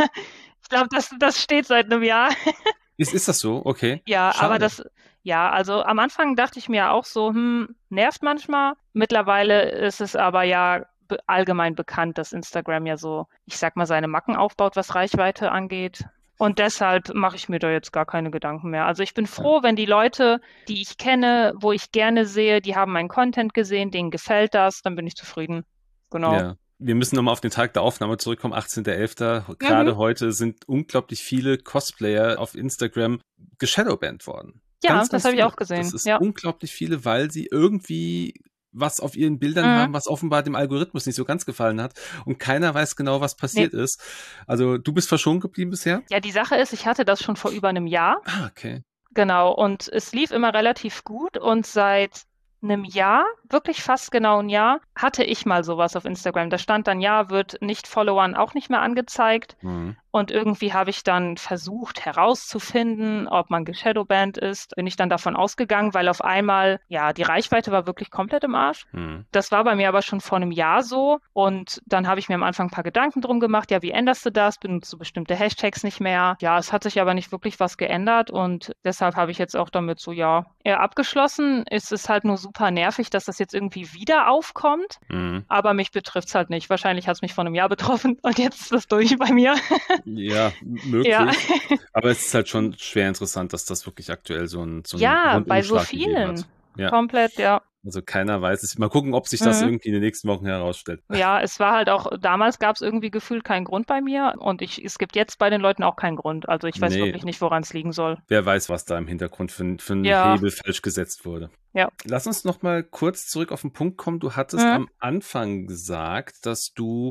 Ich glaube, das steht seit einem Jahr. ist das so? Okay. Ja, aber Schade. ja, also am Anfang dachte ich mir auch so, nervt manchmal. Mittlerweile ist es aber ja allgemein bekannt, dass Instagram ja so, ich sag mal, seine Macken aufbaut, was Reichweite angeht. Und deshalb mache ich mir da jetzt gar keine Gedanken mehr. Also ich bin Ja. froh, wenn die Leute, die ich kenne, wo ich gerne sehe, die haben meinen Content gesehen, denen gefällt das, dann bin ich zufrieden. Genau. Ja. Wir müssen nochmal auf den Tag der Aufnahme zurückkommen, 18.11. Mhm. Gerade heute sind unglaublich viele Cosplayer auf Instagram geshadowbanned worden. Ja, Ganz, das ganz habe ich viele. auch Das gesehen. ist Ja. unglaublich viele, weil sie irgendwie was auf ihren Bildern Mhm. haben, was offenbar dem Algorithmus nicht so ganz gefallen hat und keiner weiß genau, was Nee. passiert ist. Also du bist verschont geblieben bisher? Ja, die Sache ist, ich hatte das schon vor über einem Jahr. Ah, okay. Genau, und es lief immer relativ gut und seit einem Jahr, wirklich fast genau ein Jahr, hatte ich mal sowas auf Instagram. Da stand dann, ja, wird Nicht-Followern auch nicht mehr angezeigt. Mhm. Und irgendwie habe ich dann versucht herauszufinden, ob man geshadowbanned ist. Bin ich dann davon ausgegangen, weil auf einmal, ja, die Reichweite war wirklich komplett im Arsch. Mhm. Das war bei mir aber schon vor einem Jahr so. Und dann habe ich mir am Anfang ein paar Gedanken drum gemacht. Ja, wie änderst du das? Benutzt du bestimmte Hashtags nicht mehr? Ja, es hat sich aber nicht wirklich was geändert. Und deshalb habe ich jetzt auch damit so, ja, eher abgeschlossen. Es ist halt nur super nervig, dass das jetzt irgendwie wieder aufkommt. Mhm. Aber mich betrifft es halt nicht. Wahrscheinlich hat es mich vor einem Jahr betroffen und jetzt ist das durch bei mir. Ja, Ja. möglich. Aber es ist halt schon schwer interessant, dass das wirklich aktuell so einen Ja, bei so Rundumschlag gegeben vielen. hat. Ja. Komplett, ja. Also keiner weiß es. Mal gucken, ob sich das Mhm. irgendwie in den nächsten Wochen herausstellt. Ja, es war halt auch, damals gab es irgendwie gefühlt keinen Grund bei mir und es gibt jetzt bei den Leuten auch keinen Grund. Also ich weiß Nee, wirklich nicht, woran es liegen soll. wer weiß, was da im Hintergrund für ein Ja, Hebel falsch gesetzt wurde. ja. Lass uns noch mal kurz zurück auf den Punkt kommen. Du hattest Mhm. am Anfang gesagt, dass du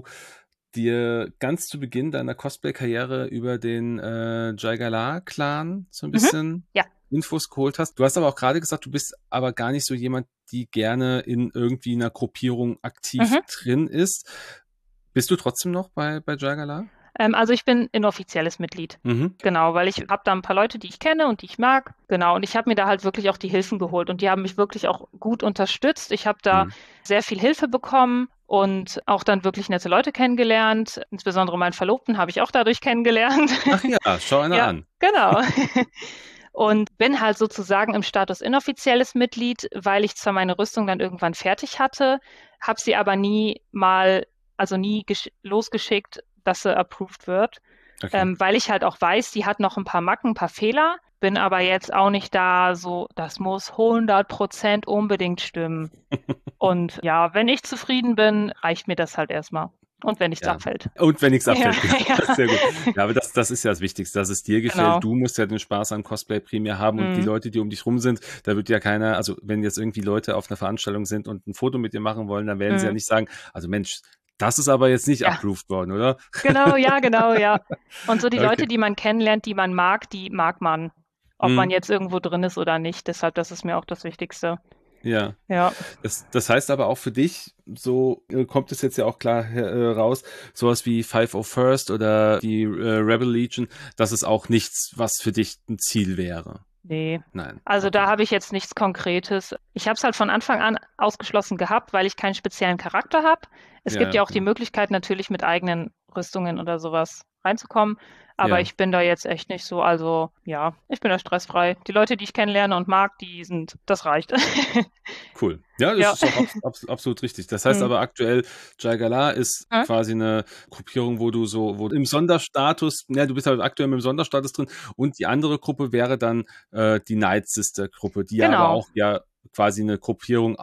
dir ganz zu Beginn deiner Cosplay-Karriere über den Jaigala-Clan so ein Mhm. bisschen Ja. Infos geholt hast. Du hast aber auch gerade gesagt, du bist aber gar nicht so jemand, die gerne in irgendwie einer Gruppierung aktiv Mhm. drin ist. Bist du trotzdem noch bei Jaigala? Also ich bin inoffizielles Mitglied. Mhm. Genau, weil ich habe da ein paar Leute, die ich kenne und die ich mag. Genau, und ich habe mir da halt wirklich auch die Hilfen geholt und die haben mich wirklich auch gut unterstützt. Ich habe da Mhm. sehr viel Hilfe bekommen und auch dann wirklich nette Leute kennengelernt. Insbesondere meinen Verlobten habe ich auch dadurch kennengelernt. Ach ja, schau einer Ja, an. genau. Und bin halt sozusagen im Status inoffizielles Mitglied, weil ich zwar meine Rüstung dann irgendwann fertig hatte, habe sie aber nie mal, also nie losgeschickt, dass sie approved wird, Okay. weil ich halt auch weiß, die hat noch ein paar Macken, ein paar Fehler, bin aber jetzt auch nicht da so, das muss 100% unbedingt stimmen. Und ja, wenn ich zufrieden bin, reicht mir das halt erstmal. Und wenn nichts Ja. abfällt. Und wenn nichts Ja, abfällt, genau. ja, Sehr gut. Ja, aber das ist ja das Wichtigste, dass es dir gefällt. genau. Du musst ja den Spaß am Cosplay primär haben und die Mhm. Leute, die um dich rum sind, da wird ja keiner, also wenn jetzt irgendwie Leute auf einer Veranstaltung sind und ein Foto mit dir machen wollen, dann werden sie ja Mhm. nicht sagen, also Mensch, das ist aber jetzt nicht Ja, approved worden, oder? genau, ja. Und so die Leute, Okay. die man kennenlernt, die man mag, die mag man. Ob man Mhm. jetzt irgendwo drin ist oder nicht. Deshalb, das ist mir auch das Wichtigste. Ja. Ja. Das heißt aber auch für dich, so kommt es jetzt ja auch klar raus, sowas wie 501st oder die Rebel Legion, das ist auch nichts, was für dich ein Ziel wäre. Nee. Nein. Also da Okay. habe ich jetzt nichts Konkretes. Ich habe es halt von Anfang an ausgeschlossen gehabt, weil ich keinen speziellen Charakter habe. Es Ja, gibt ja, ja auch die genau. Möglichkeit, natürlich mit eigenen Rüstungen oder sowas reinzukommen. Aber Ja. ich bin da jetzt echt nicht so, also ja, ich bin da stressfrei. Die Leute, die ich kennenlerne und mag, das reicht. Cool. Ja, das Ja. ist auch absolut richtig. Das heißt Hm. aber aktuell, Jai Gala ist Hm? quasi eine Gruppierung, wo du im Sonderstatus, ja, du bist halt aktuell mit dem Sonderstatus drin und die andere Gruppe wäre dann die Night Sister Gruppe, die ja aber Genau. auch ja quasi eine Gruppierung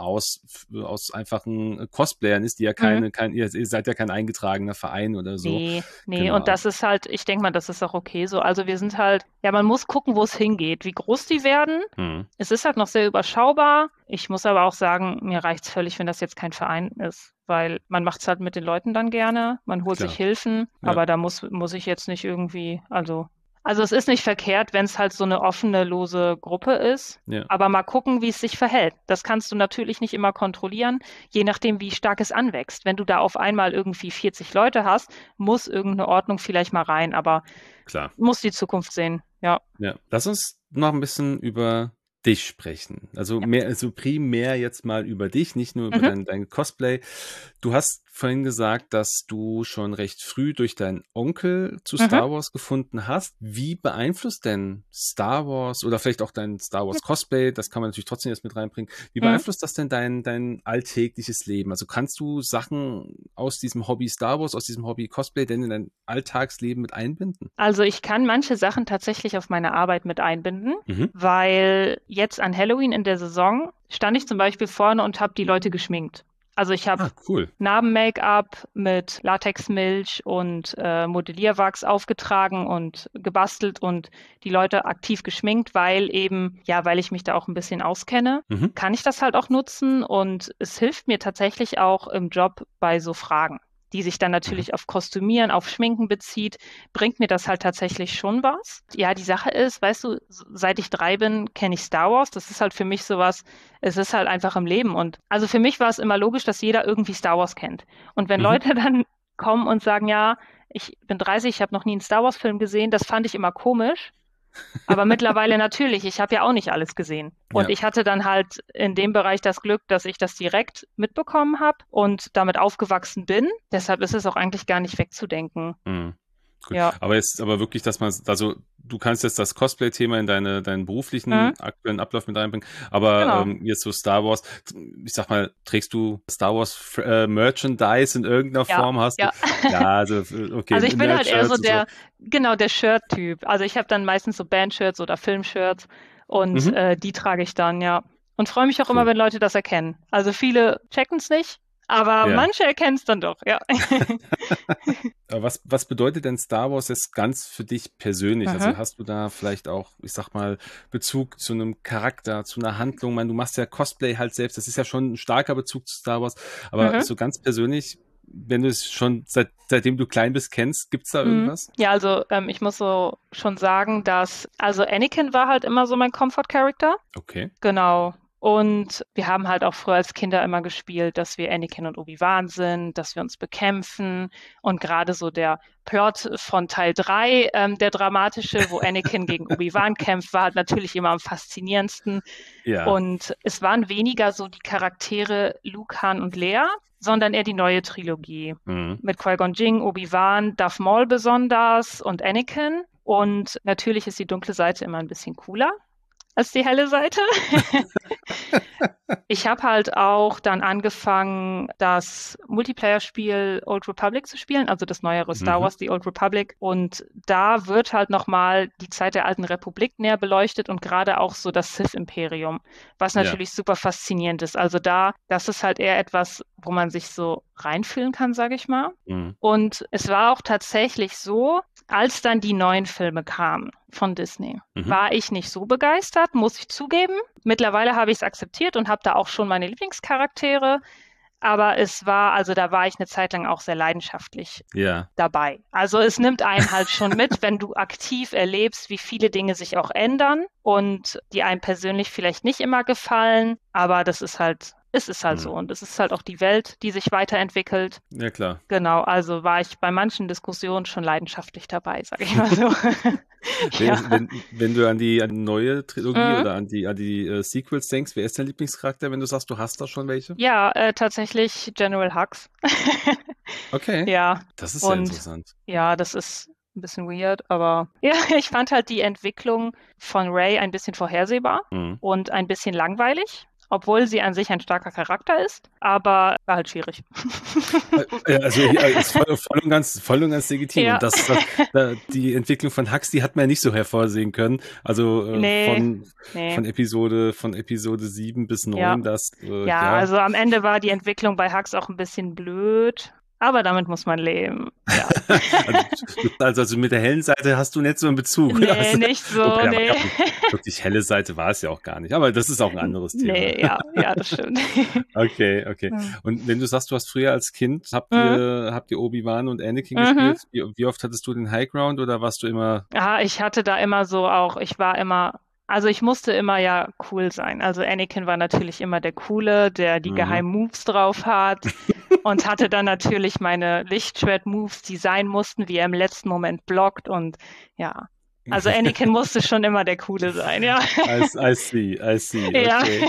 aus einfachen Cosplayern ist, die ja Mhm. ihr seid ja kein eingetragener Verein oder so. Nee, und Genau. das ist halt, ich denke mal, das ist auch okay so. Also wir sind halt, ja, man muss gucken, wo es hingeht, wie groß die werden. Hm. Es ist halt noch sehr überschaubar. Ich muss aber auch sagen, mir reicht's völlig, wenn das jetzt kein Verein ist, weil man macht's halt mit den Leuten dann gerne, man holt sich Klar. Hilfen, Ja. aber da muss ich jetzt nicht irgendwie, also es ist nicht verkehrt, wenn es halt so eine offene, lose Gruppe ist. Ja. Aber mal gucken, wie es sich verhält. Das kannst du natürlich nicht immer kontrollieren, je nachdem, wie stark es anwächst. Wenn du da auf einmal irgendwie 40 Leute hast, muss irgendeine Ordnung vielleicht mal rein, aber Klar. muss die Zukunft sehen. Ja. Ja, lass uns noch ein bisschen über dich sprechen. Also Ja. primär jetzt mal über dich, nicht nur über Mhm. dein Cosplay. Du hast vorhin gesagt, dass du schon recht früh durch deinen Onkel zu Mhm. Star Wars gefunden hast. Wie beeinflusst denn Star Wars oder vielleicht auch dein Star Wars Cosplay, das kann man natürlich trotzdem jetzt mit reinbringen, wie Mhm. beeinflusst das denn dein alltägliches Leben? Also kannst du Sachen aus diesem Hobby Star Wars, aus diesem Hobby Cosplay denn in dein Alltagsleben mit einbinden? Also ich kann manche Sachen tatsächlich auf meine Arbeit mit einbinden, Mhm. weil jetzt an Halloween in der Saison stand ich zum Beispiel vorne und habe die Leute geschminkt. Also ich habe Ah, cool. Narben-Make-up mit Latexmilch und Modellierwachs aufgetragen und gebastelt und die Leute aktiv geschminkt, weil eben, ja, weil ich mich da auch ein bisschen auskenne, Mhm. kann ich das halt auch nutzen und es hilft mir tatsächlich auch im Job bei so Fragen, die sich dann Mhm. natürlich auf Kostümieren, auf Schminken bezieht, bringt mir das halt tatsächlich schon was. Ja, die Sache ist, weißt du, seit ich 3 bin, kenne ich Star Wars. Das ist halt für mich sowas, es ist halt einfach im Leben. Und also für mich war es immer logisch, dass jeder irgendwie Star Wars kennt. Und wenn Mhm. Leute dann kommen und sagen, ja, ich bin 30, ich habe noch nie einen Star Wars-Film gesehen, das fand ich immer komisch. Aber mittlerweile natürlich, ich habe ja auch nicht alles gesehen. Und Ja. ich hatte dann halt in dem Bereich das Glück, dass ich das direkt mitbekommen habe und damit aufgewachsen bin. Deshalb ist es auch eigentlich gar nicht wegzudenken. Mhm. Gut. Ja. Aber jetzt aber wirklich, dass man, also du kannst jetzt das Cosplay-Thema in deinen Mhm. beruflichen aktuellen Ablauf mit reinbringen, aber Genau. jetzt so Star Wars, ich sag mal, trägst du Star Wars Merchandise in irgendeiner Ja, Form? Hast du? ja. Ja, also okay, Also ich bin halt eher so Nerd-Shirts und so. genau, der Shirt-Typ. Also ich habe dann meistens so Band-Shirts oder Film-Shirts und Mhm. die trage ich dann, ja. Und freue mich auch immer, Cool. wenn Leute das erkennen. Also viele checken es nicht, aber Ja. manche erkennen es dann doch, ja. Aber was bedeutet denn Star Wars jetzt ganz für dich persönlich? Mhm. Also hast du da vielleicht auch, ich sag mal, Bezug zu einem Charakter, zu einer Handlung? Ich meine, du machst ja Cosplay halt selbst, das ist ja schon ein starker Bezug zu Star Wars. Aber Mhm. so ganz persönlich, wenn du es schon seitdem du klein bist kennst, gibt's da Mhm. irgendwas? Ja, also ich muss so schon sagen, dass, also Anakin war halt immer so mein Comfort-Character. Okay. Genau. Und wir haben halt auch früher als Kinder immer gespielt, dass wir Anakin und Obi-Wan sind, dass wir uns bekämpfen. Und gerade so der Plot von Teil 3, der dramatische, wo Anakin gegen Obi-Wan kämpft, war halt natürlich immer am faszinierendsten. Ja. Und es waren weniger so die Charaktere Luke, Han und Leia, sondern eher die neue Trilogie. Mhm. Mit Qui-Gon Jinn, Obi-Wan, Darth Maul besonders und Anakin. Und natürlich ist die dunkle Seite immer ein bisschen cooler als die helle Seite. Ich habe halt auch dann angefangen, das Multiplayer-Spiel Old Republic zu spielen, also das neuere Star Mhm. Wars, die Old Republic. Und da wird halt nochmal die Zeit der alten Republik näher beleuchtet und gerade auch so das Sith-Imperium, was Ja. natürlich super faszinierend ist. Also das ist halt eher etwas, wo man sich so reinfühlen kann, sage ich mal. Mhm. Und es war auch tatsächlich so, als dann die neuen Filme kamen von Disney, Mhm. war ich nicht so begeistert, muss ich zugeben. Mittlerweile habe ich es akzeptiert und habe da auch schon meine Lieblingscharaktere. Aber also da war ich eine Zeit lang auch sehr leidenschaftlich Ja. dabei. Also es nimmt einen halt schon mit, wenn du aktiv erlebst, wie viele Dinge sich auch ändern und die einem persönlich vielleicht nicht immer gefallen. Aber es ist halt so. Mhm. Und es ist halt auch die Welt, die sich weiterentwickelt. Ja, klar. Genau, also war ich bei manchen Diskussionen schon leidenschaftlich dabei, sage ich mal so. Ja. Wenn du an die neue Trilogie Mhm. oder an die Sequels denkst, wer ist dein Lieblingscharakter, wenn du sagst, du hast da schon welche? Ja, tatsächlich General Hux. Okay, Ja, das ist ja und interessant. ja, das ist ein bisschen weird, aber ja, ich fand halt die Entwicklung von Rey ein bisschen vorhersehbar Mhm. und ein bisschen langweilig, obwohl sie an sich ein starker Charakter ist, aber war halt schwierig. Also ist voll und ganz legitim. Ja, Und die Entwicklung von Hux, die hat man ja nicht so hervorsehen können. Also nee, nee, von Episode 7 bis ja. 9, das, Ja, ja. also am Ende war die Entwicklung bei Hux auch ein bisschen blöd, aber damit muss man leben. Ja. Also mit der hellen Seite hast du nicht so einen Bezug. Nee, Also, nicht wobei, so, da war ja nee. auch wirklich helle Seite war es ja auch gar nicht. Aber das ist auch ein anderes Thema. Nee, ja, ja, das stimmt. Okay, okay. Hm. Und wenn du sagst, du hast früher als Kind, Mhm. habt ihr Obi-Wan und Anakin Mhm. gespielt? Wie oft hattest du den High Ground oder warst du immer? Ja, ich hatte da immer so auch, ich war immer, also ich musste immer ja cool sein. Also Anakin war natürlich immer der Coole, der die Mhm. geheimen Moves drauf hat und hatte dann natürlich meine Lichtschwert-Moves, die sein mussten, wie er im letzten Moment blockt und ja. Also Anakin musste schon immer der Coole sein, ja. I see, Ja. okay.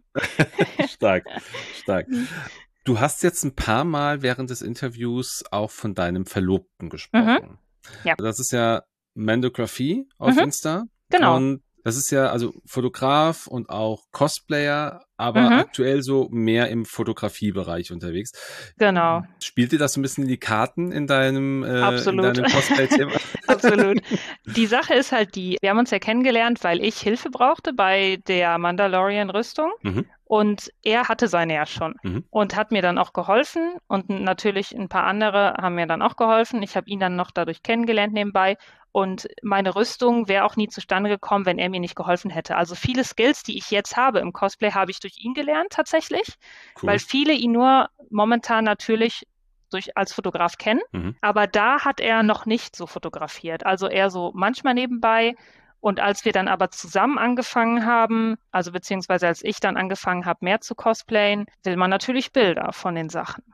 Stark, stark. Du hast jetzt ein paar Mal während des Interviews auch von deinem Verlobten Mhm. gesprochen. Ja. Das ist ja Mandography auf Mhm. Insta Genau. und das ist ja also Fotograf und auch Cosplayer, aber Mhm. aktuell so mehr im Fotografiebereich unterwegs. Genau. Spielt dir das so ein bisschen in die Karten in Absolut. deinem Cosplay-Thema? Absolut. Die Sache ist halt die, wir haben uns ja kennengelernt, weil ich Hilfe brauchte bei der Mandalorian-Rüstung Mhm, und er hatte seine ja schon mhm, und hat mir dann auch geholfen und natürlich ein paar andere haben mir dann auch geholfen. Ich habe ihn dann noch dadurch kennengelernt nebenbei und meine Rüstung wäre auch nie zustande gekommen, wenn er mir nicht geholfen hätte. Also viele Skills, die ich jetzt habe im Cosplay, habe ich durch ihn gelernt tatsächlich, weil cool. viele ihn nur momentan natürlich als Fotograf kennen. Mhm, Aber da hat er noch nicht so fotografiert. Also eher so manchmal nebenbei. Und als wir dann aber zusammen angefangen haben, also beziehungsweise als ich dann angefangen habe, mehr zu cosplayen, will man natürlich Bilder von den Sachen.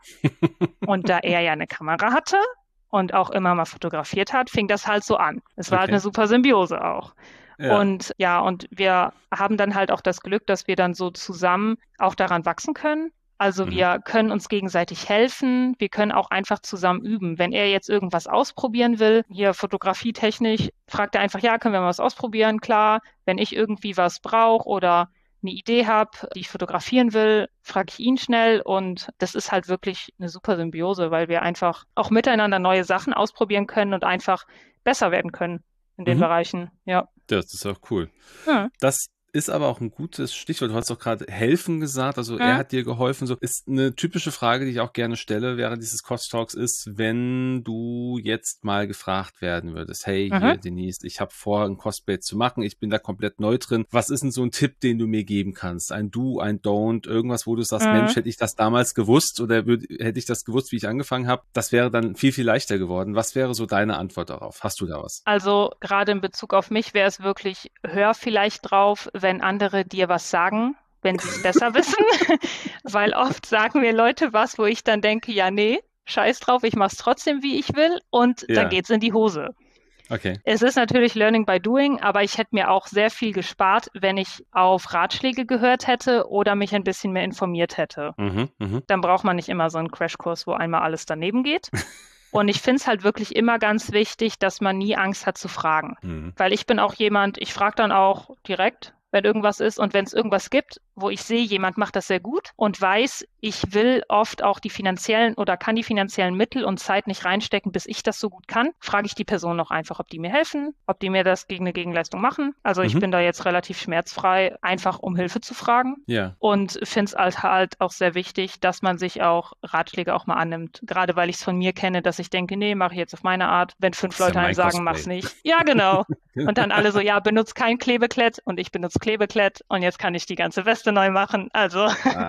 Und da er ja eine Kamera hatte und auch immer mal fotografiert hat, fing das halt so an. Es war halt eine okay. super Symbiose auch. Ja. Und ja, und wir haben dann halt auch das Glück, dass wir dann so zusammen auch daran wachsen können. Also Mhm, wir können uns gegenseitig helfen. Wir können auch einfach zusammen üben. Wenn er jetzt irgendwas ausprobieren will, hier fotografietechnisch, fragt er einfach, ja, können wir mal was ausprobieren? Klar. Wenn ich irgendwie was brauche oder eine Idee habe, die ich fotografieren will, frage ich ihn schnell und das ist halt wirklich eine super Symbiose, weil wir einfach auch miteinander neue Sachen ausprobieren können und einfach besser werden können in den mhm. Bereichen. Ja. Das ist auch cool. Hm. Das ist aber auch ein gutes Stichwort. Du hast doch gerade helfen gesagt, also er Hm. hat dir geholfen. So ist eine typische Frage, die ich auch gerne stelle während dieses Cost Talks ist, wenn du jetzt mal gefragt werden würdest, hey, Mhm. hier, Denise, ich habe vor, ein Cosplay zu machen, ich bin da komplett neu drin. Was ist denn so ein Tipp, den du mir geben kannst? Ein Do, ein Don't, irgendwas, wo du sagst, Hm. Mensch, hätte ich das damals gewusst oder hätte ich das gewusst, wie ich angefangen habe, das wäre dann viel, viel leichter geworden. Was wäre so deine Antwort darauf? Hast du da was? Also gerade in Bezug auf mich wäre es wirklich, hör vielleicht drauf, wenn andere dir was sagen, wenn sie es besser wissen, weil oft sagen mir Leute was, wo ich dann denke, ja, nee, scheiß drauf, ich mache es trotzdem, wie ich will und dann Ja, geht's in die Hose. okay. Es ist natürlich Learning by Doing, aber ich hätte mir auch sehr viel gespart, wenn ich auf Ratschläge gehört hätte oder mich ein bisschen mehr informiert hätte. Mhm, mhm. Dann braucht man nicht immer so einen Crashkurs, wo einmal alles daneben geht. Und ich finde es halt wirklich immer ganz wichtig, dass man nie Angst hat zu fragen. Mhm. Weil ich bin auch jemand, ich frage dann auch direkt, wenn irgendwas ist. Und wenn es irgendwas gibt, wo ich sehe, jemand macht das sehr gut und weiß, ich will oft auch die finanziellen oder kann die finanziellen Mittel und Zeit nicht reinstecken, bis ich das so gut kann, frage ich die Person noch einfach, ob die mir helfen, ob die mir das gegen eine Gegenleistung machen. Also ich Mhm. bin da jetzt relativ schmerzfrei, einfach um Hilfe zu fragen. Ja. Und finde es halt auch sehr wichtig, dass man sich auch Ratschläge auch mal annimmt. Gerade weil ich es von mir kenne, dass ich denke, nee, mache ich jetzt auf meine Art. Wenn 5 Das ist ja Leute einem mein sagen, Cosplay. mach's nicht. Ja, genau. Und dann alle so, ja, benutzt kein Klebeklett und ich benutze Klebeklett und jetzt kann ich die ganze Weste neu machen. Also,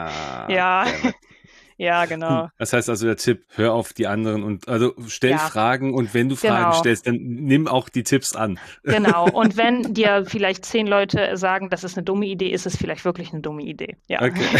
Ah, ja, damn it. ja, genau. Das heißt also der Tipp, hör auf die anderen und also stell Ja, Fragen und wenn du Fragen genau. stellst, dann nimm auch die Tipps an. Genau. Und wenn dir vielleicht 10 Leute sagen, das ist eine dumme Idee, ist es vielleicht wirklich eine dumme Idee. Ja. Okay.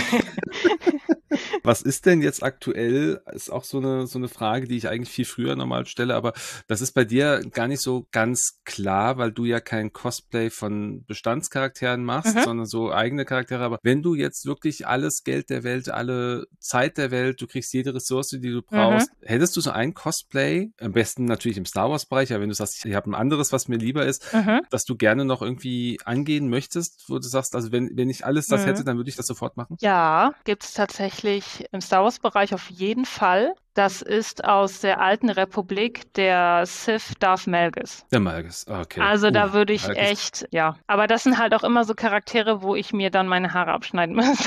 Was ist denn jetzt aktuell? Ist auch so eine Frage, die ich eigentlich viel früher normal stelle, aber das ist bei dir gar nicht so ganz klar, weil du ja kein Cosplay von Bestandscharakteren machst, Mhm. sondern so eigene Charaktere. Aber wenn du jetzt wirklich alles Geld der Welt, alle Zeit der der Welt, du kriegst jede Ressource, die du Mhm. brauchst. Hättest du so ein Cosplay, am besten natürlich im Star Wars-Bereich, aber wenn du sagst, ich habe ein anderes, was mir lieber ist, Mhm. das du gerne noch irgendwie angehen möchtest, wo du sagst, also wenn ich alles das hätte, Mhm. dann würde ich das sofort machen? Ja, gibt es tatsächlich im Star Wars-Bereich auf jeden Fall. Das ist aus der alten Republik der Sith Darth Malgus. Der Malgus, okay. Also da würde ich Malgus. echt, ja. Aber das sind halt auch immer so Charaktere, wo ich mir dann meine Haare abschneiden muss.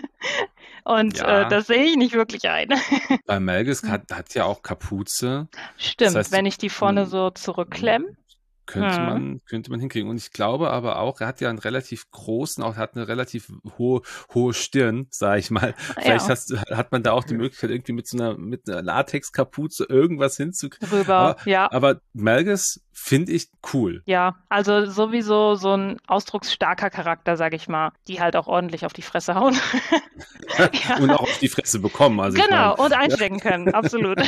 Und Ja, das sehe ich nicht wirklich ein. bei Malgus hat ja auch Kapuze. Das Stimmt, heißt, wenn ich die vorne du, so zurückklemme. Mhm. könnte man hinkriegen. Und ich glaube aber auch, er hat ja einen relativ großen, auch hat eine relativ hohe Stirn, sage ich mal. Vielleicht Ja, hat man da auch die Möglichkeit, irgendwie mit einer Latexkapuze irgendwas hinzukriegen. rüber, ja. Aber Malgus finde ich cool. Ja, also sowieso so ein ausdrucksstarker Charakter, sag ich mal, die halt auch ordentlich auf die Fresse hauen. Ja, Und auch auf die Fresse bekommen. Also ich meine, genau, und ja, einstecken können, absolut.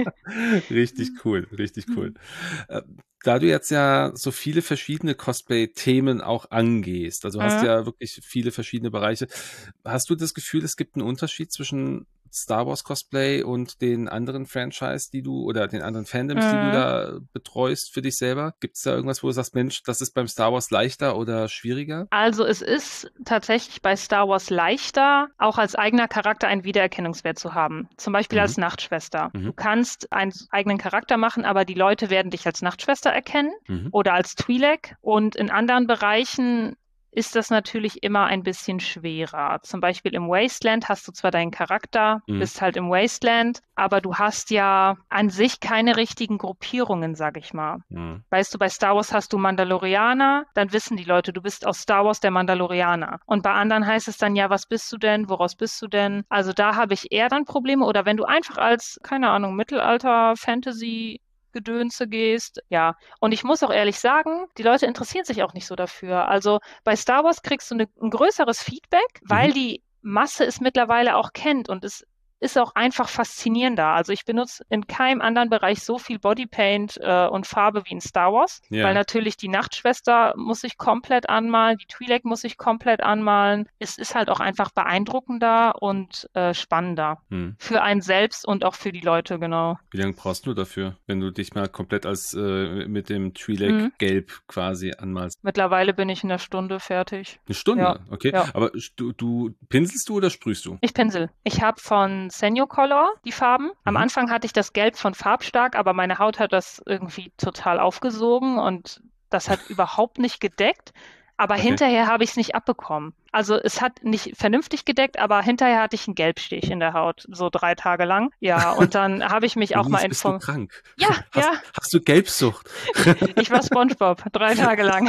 richtig cool, richtig cool. Äh, Da du jetzt ja so viele verschiedene Cosplay-Themen auch angehst, also hast Mhm. ja wirklich viele verschiedene Bereiche, hast du das Gefühl, es gibt einen Unterschied zwischen Star Wars Cosplay und den anderen Franchise, oder den anderen Fandoms, die du Mhm. da betreust für dich selber? Gibt es da irgendwas, wo du sagst, Mensch, das ist beim Star Wars leichter oder schwieriger? Also es ist tatsächlich bei Star Wars leichter, auch als eigener Charakter einen Wiedererkennungswert zu haben. Zum Beispiel Mhm. als Nachtschwester. Du Mhm. kannst einen eigenen Charakter machen, aber die Leute werden dich als Nachtschwester erkennen Mhm. oder als Twi'lek. Und in anderen Bereichen ist das natürlich immer ein bisschen schwerer. Zum Beispiel im Wasteland hast du zwar deinen Charakter, Mhm. bist halt im Wasteland, aber du hast ja an sich keine richtigen Gruppierungen, sag ich mal. Mhm. Weißt du, bei Star Wars hast du Mandalorianer, dann wissen die Leute, du bist aus Star Wars der Mandalorianer. Und bei anderen heißt es dann, ja, was bist du denn? Woraus bist du denn? Also da habe ich eher dann Probleme. Oder wenn du einfach als, keine Ahnung, Mittelalter-Fantasy Gedönse gehst, ja. Und ich muss auch ehrlich sagen, die Leute interessieren sich auch nicht so dafür. Also bei Star Wars kriegst du ein größeres Feedback, weil Mhm. die Masse es mittlerweile auch kennt und es ist auch einfach faszinierender. Also ich benutze in keinem anderen Bereich so viel Bodypaint und Farbe wie in Star Wars, weil Ja. natürlich die Nachtschwester muss ich komplett anmalen, die Twi'lek muss ich komplett anmalen. Es ist halt auch einfach beeindruckender und spannender. Mhm. Für einen selbst und auch für die Leute, genau. Wie lange brauchst du dafür, wenn du dich mal komplett als mit dem Mhm. Twi'lek-Gelb quasi anmalst? Mittlerweile bin ich in einer Stunde fertig. Eine Ja, Stunde, okay. ja. Aber du pinselst du oder sprühst du? Ich pinsel. Ich habe von Senio Color die Farben. Am Mhm. Anfang hatte ich das Gelb von Farbstark, aber meine Haut hat das irgendwie total aufgesogen und das hat überhaupt nicht gedeckt. Aber Okay. hinterher habe ich es nicht abbekommen. Also es hat nicht vernünftig gedeckt, aber hinterher hatte ich einen Gelbstich in der Haut, so 3 Tage lang. Ja, und dann habe ich mich auch mal Denise, bist du informiert. krank? Ja, ja, Hast du Gelbsucht? ich war SpongeBob, 3 Tage lang.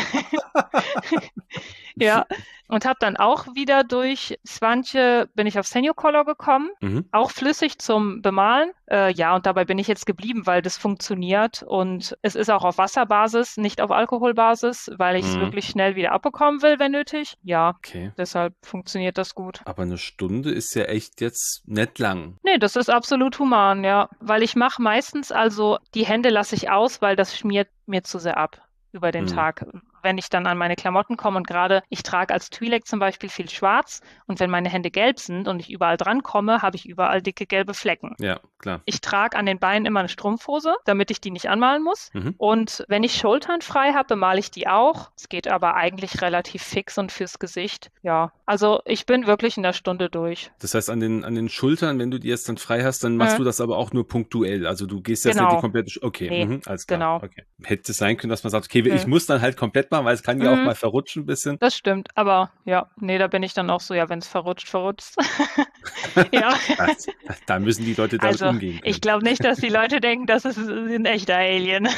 Ja, und habe dann auch wieder durch Swantje bin ich auf Senior Color gekommen, Mhm. auch flüssig zum Bemalen. Ja, und dabei bin ich jetzt geblieben, weil das funktioniert und es ist auch auf Wasserbasis, nicht auf Alkoholbasis, weil ich es Mhm. wirklich schnell wieder abbekommen will, wenn nötig. Ja, Okay. deshalb funktioniert das gut. Aber eine Stunde ist ja echt jetzt nicht lang. Nee, das ist absolut human, ja, weil ich mache meistens also die Hände lasse ich aus, weil das schmiert mir zu sehr ab über den Mhm. Tag. Wenn ich dann an meine Klamotten komme und gerade ich trage als Twi'lek zum Beispiel viel schwarz und wenn meine Hände gelb sind und ich überall dran komme, habe ich überall dicke gelbe Flecken. Ja, klar. Ich trage an den Beinen immer eine Strumpfhose, damit ich die nicht anmalen muss. Mhm. Und wenn ich Schultern frei habe, bemale ich die auch. Es geht aber eigentlich relativ fix und fürs Gesicht. Ja, also ich bin wirklich in der Stunde durch. Das heißt, an den Schultern, wenn du die jetzt dann frei hast, dann machst Mhm, du das aber auch nur punktuell. Also du gehst jetzt nicht die genau. komplette, okay, Nee, alles klar, genau. okay. Hätte es sein können, dass man sagt, okay, ich Mhm. muss dann halt komplett machen, weil es kann ja auch Mhm, mal verrutschen ein bisschen. das stimmt. Aber ja, nee, da bin ich dann auch so, ja, wenn es verrutscht, verrutscht. Ja. Das, da müssen die Leute damit Also, umgehen ich können. glaube nicht, dass die Leute denken, das ist ein echter Alien.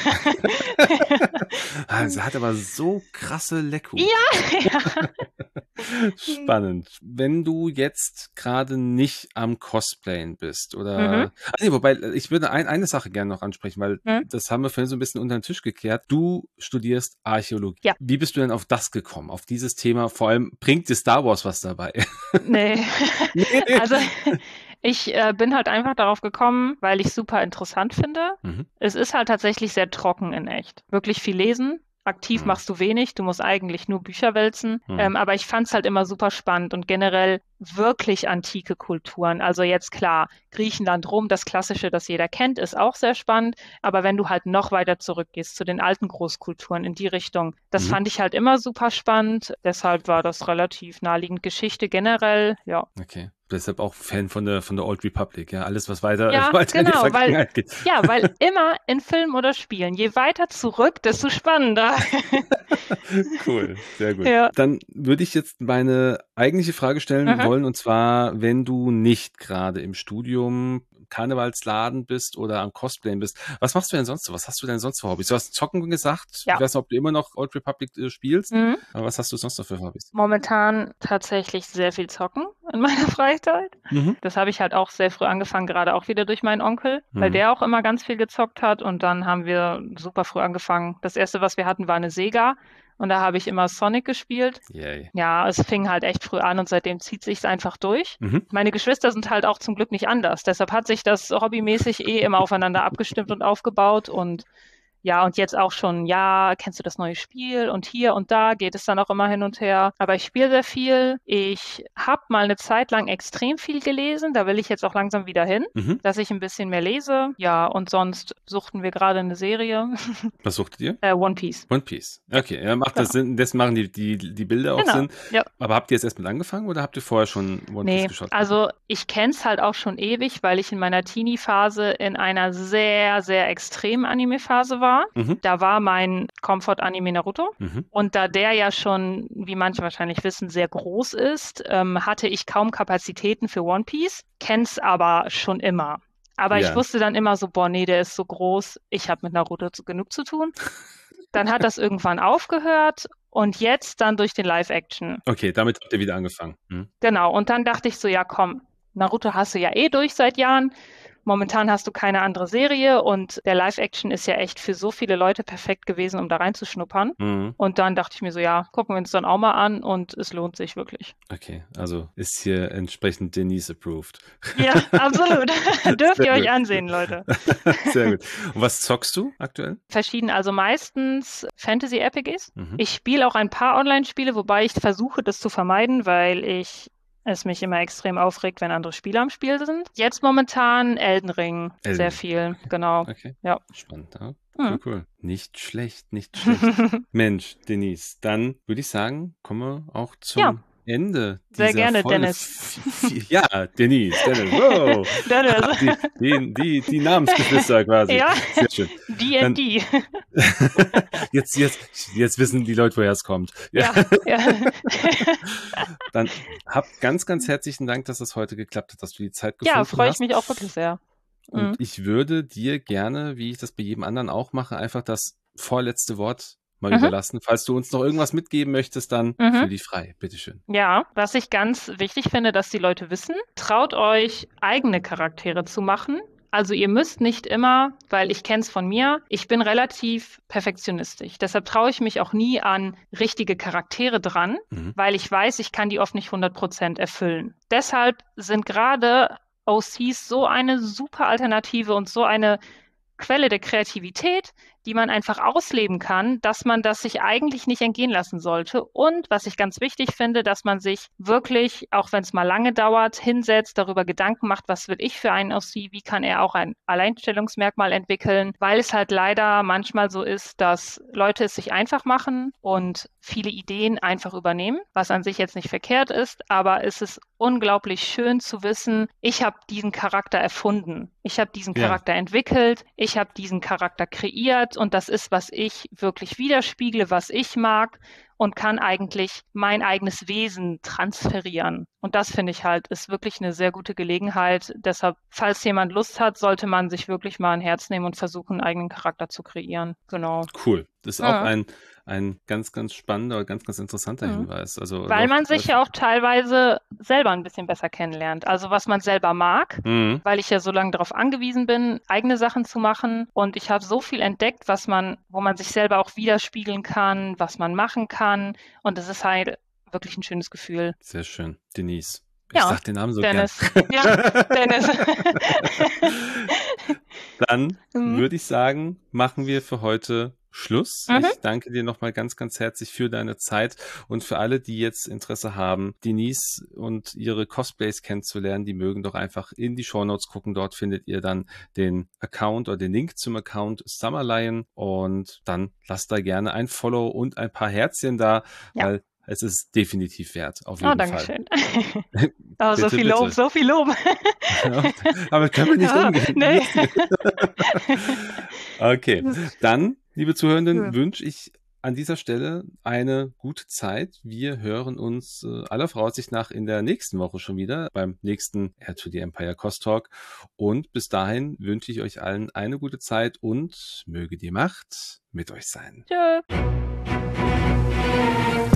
Sie hat aber so krasse Leckhut. Ja, ja. Spannend. Wenn du jetzt gerade nicht am Cosplayen bist Mhm. oder, nee, wobei, ich würde eine Sache gerne noch ansprechen, weil Mhm. das haben wir vorhin so ein bisschen unter den Tisch gekehrt. Du studierst Archäologie. Ja. Wie bist du denn auf das gekommen, auf dieses Thema? Vor allem bringt dir Star Wars was dabei? Nee. Nee. Also, ich bin halt einfach darauf gekommen, weil ich es super interessant finde. Mhm. Es ist halt tatsächlich sehr trocken in echt. Wirklich viel lesen. Aktiv Mhm. machst du wenig, du musst eigentlich nur Bücher wälzen. Mhm. Aber ich fand es halt immer super spannend und generell wirklich antike Kulturen. Also jetzt klar, Griechenland, Rom, das Klassische, das jeder kennt, ist auch sehr spannend. Aber wenn du halt noch weiter zurückgehst zu den alten Großkulturen in die Richtung, das Mhm. fand ich halt immer super spannend. Deshalb war das relativ naheliegend. Geschichte generell, ja. Okay. Deshalb auch Fan von der Old Republic, ja. Alles, was weiter, Ja, weiter in die genau, Vergangenheit geht. weil immer in Filmen oder Spielen, je weiter zurück, desto spannender. Cool, sehr gut. Ja. Dann würde ich jetzt meine eigentliche Frage stellen Mhm. wollen, und zwar, wenn du nicht gerade im Studium, Karnevalsladen bist oder am Cosplayen bist, was machst du denn sonst so? Was hast du denn sonst für Hobbys? Du hast Zocken gesagt. Ja. Ich weiß nicht, ob du immer noch Old Republic spielst, Mhm. aber was hast du sonst noch für Hobbys? Momentan tatsächlich sehr viel zocken in meiner Freizeit. Mhm. Das habe ich halt auch sehr früh angefangen, gerade auch wieder durch meinen Onkel, weil Mhm. der auch immer ganz viel gezockt hat. Und dann haben wir super früh angefangen. Das erste, was wir hatten, war eine Sega. Und da habe ich immer Sonic gespielt. Yay. Ja, es fing halt echt früh an und seitdem zieht sich's einfach durch. Mhm. Meine Geschwister sind halt auch zum Glück nicht anders. Deshalb hat sich das hobbymäßig immer aufeinander abgestimmt und aufgebaut. Und ja, und jetzt auch schon, ja, kennst du das neue Spiel? Und hier und da geht es dann auch immer hin und her. Aber ich spiele sehr viel. Ich habe mal eine Zeit lang extrem viel gelesen. Da will ich jetzt auch langsam wieder hin, Mhm. dass ich ein bisschen mehr lese. Ja, und sonst suchten wir gerade eine Serie. Was suchtet ihr? One Piece. One Piece. Okay, ja, macht das Genau. Sinn. Das machen die Bilder auch Genau. Sinn. Ja. Aber habt ihr jetzt erst mit angefangen oder habt ihr vorher schon One Piece Nee, geschaut? also ich kenne es halt auch schon ewig, weil ich in meiner Teenie-Phase in einer sehr, sehr extremen Anime-Phase war. Mhm. Da war mein Comfort-Anime Naruto. Mhm. Und da der ja schon, wie manche wahrscheinlich wissen, sehr groß ist, hatte ich kaum Kapazitäten für One Piece, kenn's aber schon immer. Aber ich Ja. wusste dann immer so, boah, nee, der ist so groß, ich habe mit Naruto genug zu tun. Dann hat das irgendwann aufgehört und jetzt dann durch den Live-Action. Okay, damit habt ihr wieder angefangen. Mhm. Genau, und dann dachte ich so, ja komm, Naruto hast du ja eh durch seit Jahren. Momentan hast du keine andere Serie und der Live-Action ist ja echt für so viele Leute perfekt gewesen, um da reinzuschnuppern. Mhm. Und dann dachte ich mir so, ja, gucken wir uns dann auch mal an und es lohnt sich wirklich. Okay, also ist hier entsprechend Denise approved. Ja, absolut. Dürft Sehr ihr euch gut. ansehen, Leute. Sehr gut. Und was zockst du aktuell? Verschieden, also meistens Fantasy-RPGs. Mhm. Ich spiele auch ein paar Online-Spiele, wobei ich versuche, das zu vermeiden, weil es mich immer extrem aufregt, wenn andere Spieler am Spiel sind. Jetzt momentan Elden Ring, sehr viel, genau. Okay, Ja. spannend. Ja. Mhm. Cool. Nicht schlecht, nicht schlecht. Mensch, Denise, dann würde ich sagen, kommen wir auch zum Ja. Ende Sehr dieser gerne, Folge. Dennis. Ja, Denise, wow. Dennis. Die Namensgeschwister quasi. Ja. Sehr schön. D&D. Jetzt wissen die Leute, woher es kommt. Ja. Dann habt ganz, ganz herzlichen Dank, dass es heute geklappt hat, dass du die Zeit gefunden hast. Ja, freue ich mich auch wirklich sehr. Und ich würde dir gerne, wie ich das bei jedem anderen auch mache, einfach das vorletzte Wort mal überlassen. Falls du uns noch irgendwas mitgeben möchtest, dann fühl dich frei. Bitteschön. Ja, was ich ganz wichtig finde, dass die Leute wissen, traut euch, eigene Charaktere zu machen. Also ihr müsst nicht immer, weil ich kenne es von mir, ich bin relativ perfektionistisch. Deshalb traue ich mich auch nie an richtige Charaktere dran, weil ich weiß, ich kann die oft nicht 100% erfüllen. Deshalb sind gerade OCs so eine super Alternative und so eine Quelle der Kreativität, die man einfach ausleben kann, dass man das sich eigentlich nicht entgehen lassen sollte. Und was ich ganz wichtig finde, dass man sich wirklich, auch wenn es mal lange dauert, hinsetzt, darüber Gedanken macht, was will ich für einen OC, wie kann er auch ein Alleinstellungsmerkmal entwickeln, weil es halt leider manchmal so ist, dass Leute es sich einfach machen und viele Ideen einfach übernehmen, was an sich jetzt nicht verkehrt ist, aber es ist unglaublich schön zu wissen, ich habe diesen Charakter erfunden, ich habe diesen Charakter entwickelt, ich habe diesen Charakter kreiert und das ist, was ich wirklich widerspiegle, was ich mag und kann eigentlich mein eigenes Wesen transferieren. Und das finde ich halt, ist wirklich eine sehr gute Gelegenheit. Deshalb, falls jemand Lust hat, sollte man sich wirklich mal ein Herz nehmen und versuchen, einen eigenen Charakter zu kreieren. Genau. Cool. Das ist auch ein ganz, ganz spannender, ganz, ganz interessanter Hinweis. Also weil man sich ja auch teilweise selber ein bisschen besser kennenlernt. Also was man selber mag, weil ich ja so lange darauf angewiesen bin, eigene Sachen zu machen. Und ich habe so viel entdeckt, wo man sich selber auch widerspiegeln kann, was man machen kann. Und es ist halt wirklich ein schönes Gefühl. Sehr schön. Denise. Ich sag den Namen so Dennis. gern. Ja, Dennis. Dann würde ich sagen, machen wir für heute Schluss. Mhm. Ich danke dir nochmal ganz, ganz herzlich für deine Zeit und für alle, die jetzt Interesse haben, Denise und ihre Cosplays kennenzulernen, die mögen doch einfach in die Shownotes gucken. Dort findet ihr dann den Account oder den Link zum Account Summerlion und dann lasst da gerne ein Follow und ein paar Herzchen da, Ja. weil es ist definitiv wert, auf Oh, jeden danke Fall. schön. Oh, so Bitte, viel Lob, bitte. so viel Lob. Aber können wir nicht Ah, umgehen. nee. Okay, dann, liebe Zuhörenden, Ja. wünsche ich an dieser Stelle eine gute Zeit. Wir hören uns aller Voraussicht nach in der nächsten Woche schon wieder beim nächsten R2D Empire Cost Talk. Und bis dahin wünsche ich euch allen eine gute Zeit und möge die Macht mit euch sein. Tschö.